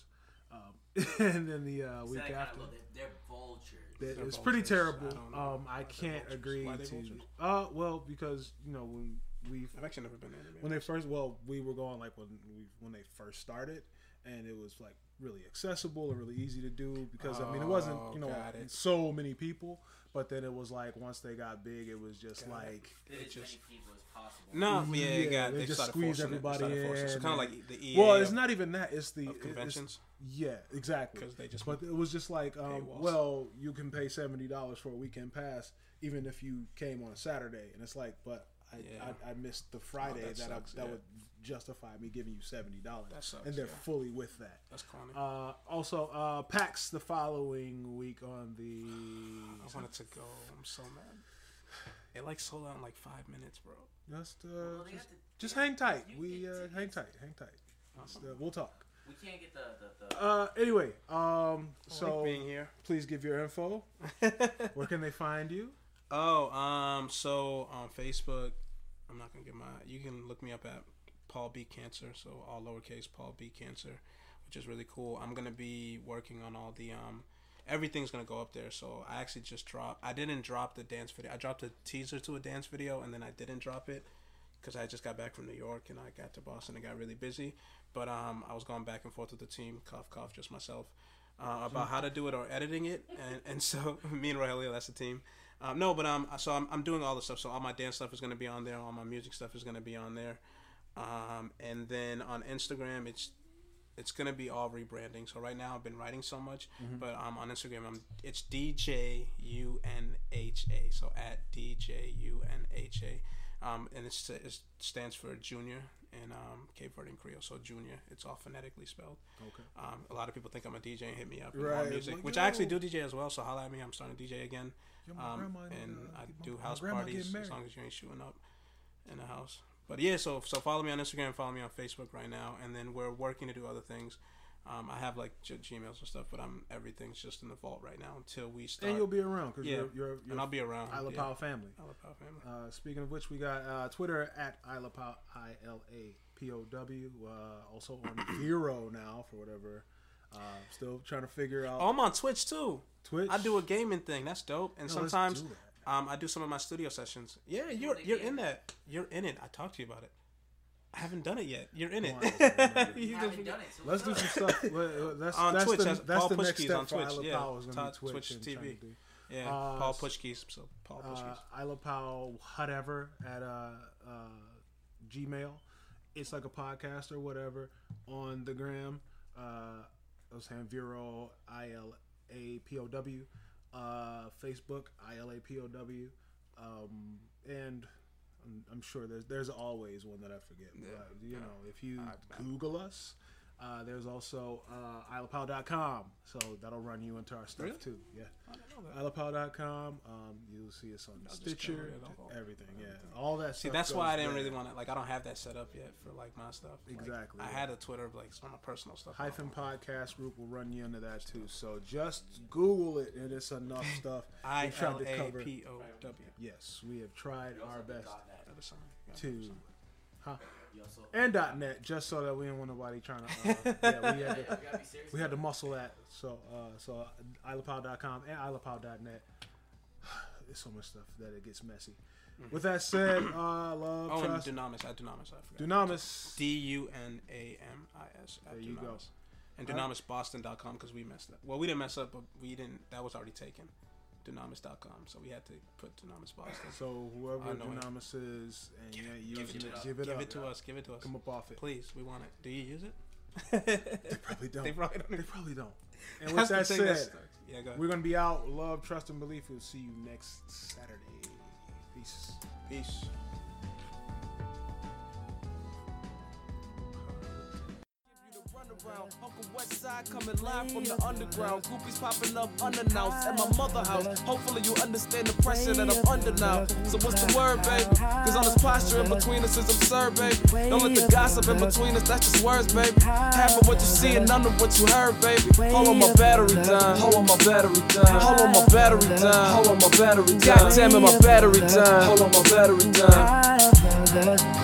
Um, and then the uh, Say week that kinda after, low, They're, they're vultures. it- They're it's pretty vultures. terrible. I don't know. Um, I Why they're can't vultures? agree Why they to. vultures? Uh, well, because you know when we I've actually never been there. when they first well we were going like when we when they first started, and it was like really accessible and really easy to do because I mean it wasn't Oh, you know got it. so many people, but then it was like once they got big it was just Got it. like Did as just- many people as possible. No, yeah, Yeah, yeah, got, they they, just started squeeze forcing everybody it. They started forcing it. So in kind of and- like the E A well it's of- not even that it's the of it's- conventions yeah exactly because they just but it was just like um, Paywalls. well you can pay seventy dollars for a weekend pass even if you came on a Saturday and it's like but I Yeah. I, I missed the Friday that that sucks, I, that yeah. would justify me giving you seventy dollars That sucks, and they're yeah. fully with that. that's corny. Uh, also, uh, PAX the following week on the. I wanted to go. I'm so mad. It like sold out in like five minutes, bro. Just, uh, Well, they just, have to- just they hang have- tight. you We get uh, tickets. hang tight, hang tight. Just, uh, we'll talk. We can't get the the. the Uh, anyway, um, I so like being here. please give your info. Where can they find you? Oh, um, so on Facebook, I'm not gonna get my. You can look me up at Paul B Cancer, so all lowercase Paul B Cancer, which is really cool. I'm gonna be working on all the um, everything's gonna go up there. So I actually just dropped. I didn't drop the dance video. I dropped a teaser to a dance video, and then I didn't drop it because I just got back from New York and I got to Boston and got really busy. But um, I was going back and forth with the team, cough cough, just myself, uh, about how to do it or editing it, and and so me and Rogelio, that's the team. Um, no, but um, so I'm I'm doing all the stuff. So all my dance stuff is gonna be on there. All my music stuff is gonna be on there. Um, and then on Instagram, it's it's gonna be all rebranding. So right now, I've been writing so much, but um, on Instagram, I'm it's D J U N H A. So at D J U N H A, um, and it's, it stands for Junior in um, Cape Verdean Creole, so Junior. It's all phonetically spelled. Okay. Um, a lot of people think I'm a D J and hit me up and Right, want music, like, which yo. I actually do D J as well. So holla at me. I'm starting to D J again, Yo, my um, grandma, and uh, I my- do my house grandma parties getting as married. long as you ain't shooting up in the house. But yeah, so so follow me on Instagram, follow me on Facebook right now, and then we're working to do other things. Um, I have like G- Gmails and stuff, but I'm everything's just in the vault right now until we start. And you'll be around because Yeah, you're, you're, you're and I'll be around. Isla yeah. Powell family. Isla Powell family. Uh, speaking of which, we got uh, Twitter at Isla Powell, I L A P O W. Uh, also on Vero now for whatever. Uh, still trying to figure out Oh, I'm on Twitch too. Twitch. I do a gaming thing. That's dope. And No, let's sometimes do that. um, I do some of my studio sessions. Yeah, you're wanna you're game? in that. You're in it. I talked to you about it. I haven't done it yet. You're in Oh, it. I don't remember. You You just haven't forget- done it. So Let's do what's some up? stuff. Well, uh, That's, On that's Twitch, the, that's that's Paul the next Pushkis step on for Twitch, Isla yeah. Powell is going to Ta- be Twitch, Twitch and T V. trying to do. Yeah, Uh, Paul Pushkis. So Paul Pushkis. Uh, Isla Powell, whatever, at uh, uh, Gmail. It's like a podcast or whatever on the gram. Uh, I was saying Vero, I L A P O W. Uh, Facebook, I L A P O W. Um, and I'm, I'm sure there's there's always one that I forget. Yeah. But, you know, if you I- I- Google us, uh, there's also uh, isla powell dot com. So that'll run you into our stuff Really? too. Yeah. I didn't know that. isla powell dot com. Um, you'll see us on I'll just Stitcher, cover it all. everything. Yeah, all that. See, stuff that's why I goes didn't there. really want to. Like, I don't have that set up yet for like my stuff. Like, Exactly, I yeah. had a Twitter, like some of my personal stuff. I don't Hyphen want. podcast group will run you into that too. So just Google it, and it's enough stuff. I We've tried L to A cover. P O W. Yes, we have tried our best Other side. Yeah, to, other side. huh? You also, And .net, just so that we didn't want nobody trying to. Uh, yeah, we had yeah, to. we gotta be serious. We had to about muscle that. So, uh, so isla powell dot com and isla powell dot net. There's so much stuff that it gets messy. With that said, uh, love, Oh, and trust, Dunamis. At Dunamis, I forgot. Dunamis. D U N A M I S. There you go. And Uh, Dunamis Boston dot com because we messed up. Well, we didn't mess up, but we didn't. That was already taken. Dunamis dot com. So we had to put Dunamis Boston. So whoever I know it. Dunamis is, and Give yeah, it- you give it to us. give it Give up. it to us. Give it to us. Come up off it. Please, we want it. Do you use it? They probably don't. They probably don't. They probably don't. And with That's that the thing that said, sucks. Yeah, go ahead. we're gonna be out. Love, trust, and belief. We'll see you next Saturday. Peace. Peace. Uncle Westside coming live from the underground. Groupies popping up unannounced at my mother house. Hopefully you understand the pressure that I'm under now. So what's the word, baby? Cause all this posture in between us is absurd, baby. Don't let the gossip in between us, that's just words, baby. Half of what you see and none of what you heard, baby. Hold on my battery down. Hold on my battery down. Hold on my battery down. Hold on my battery down. God damn it, my battery down. Hold on my battery down.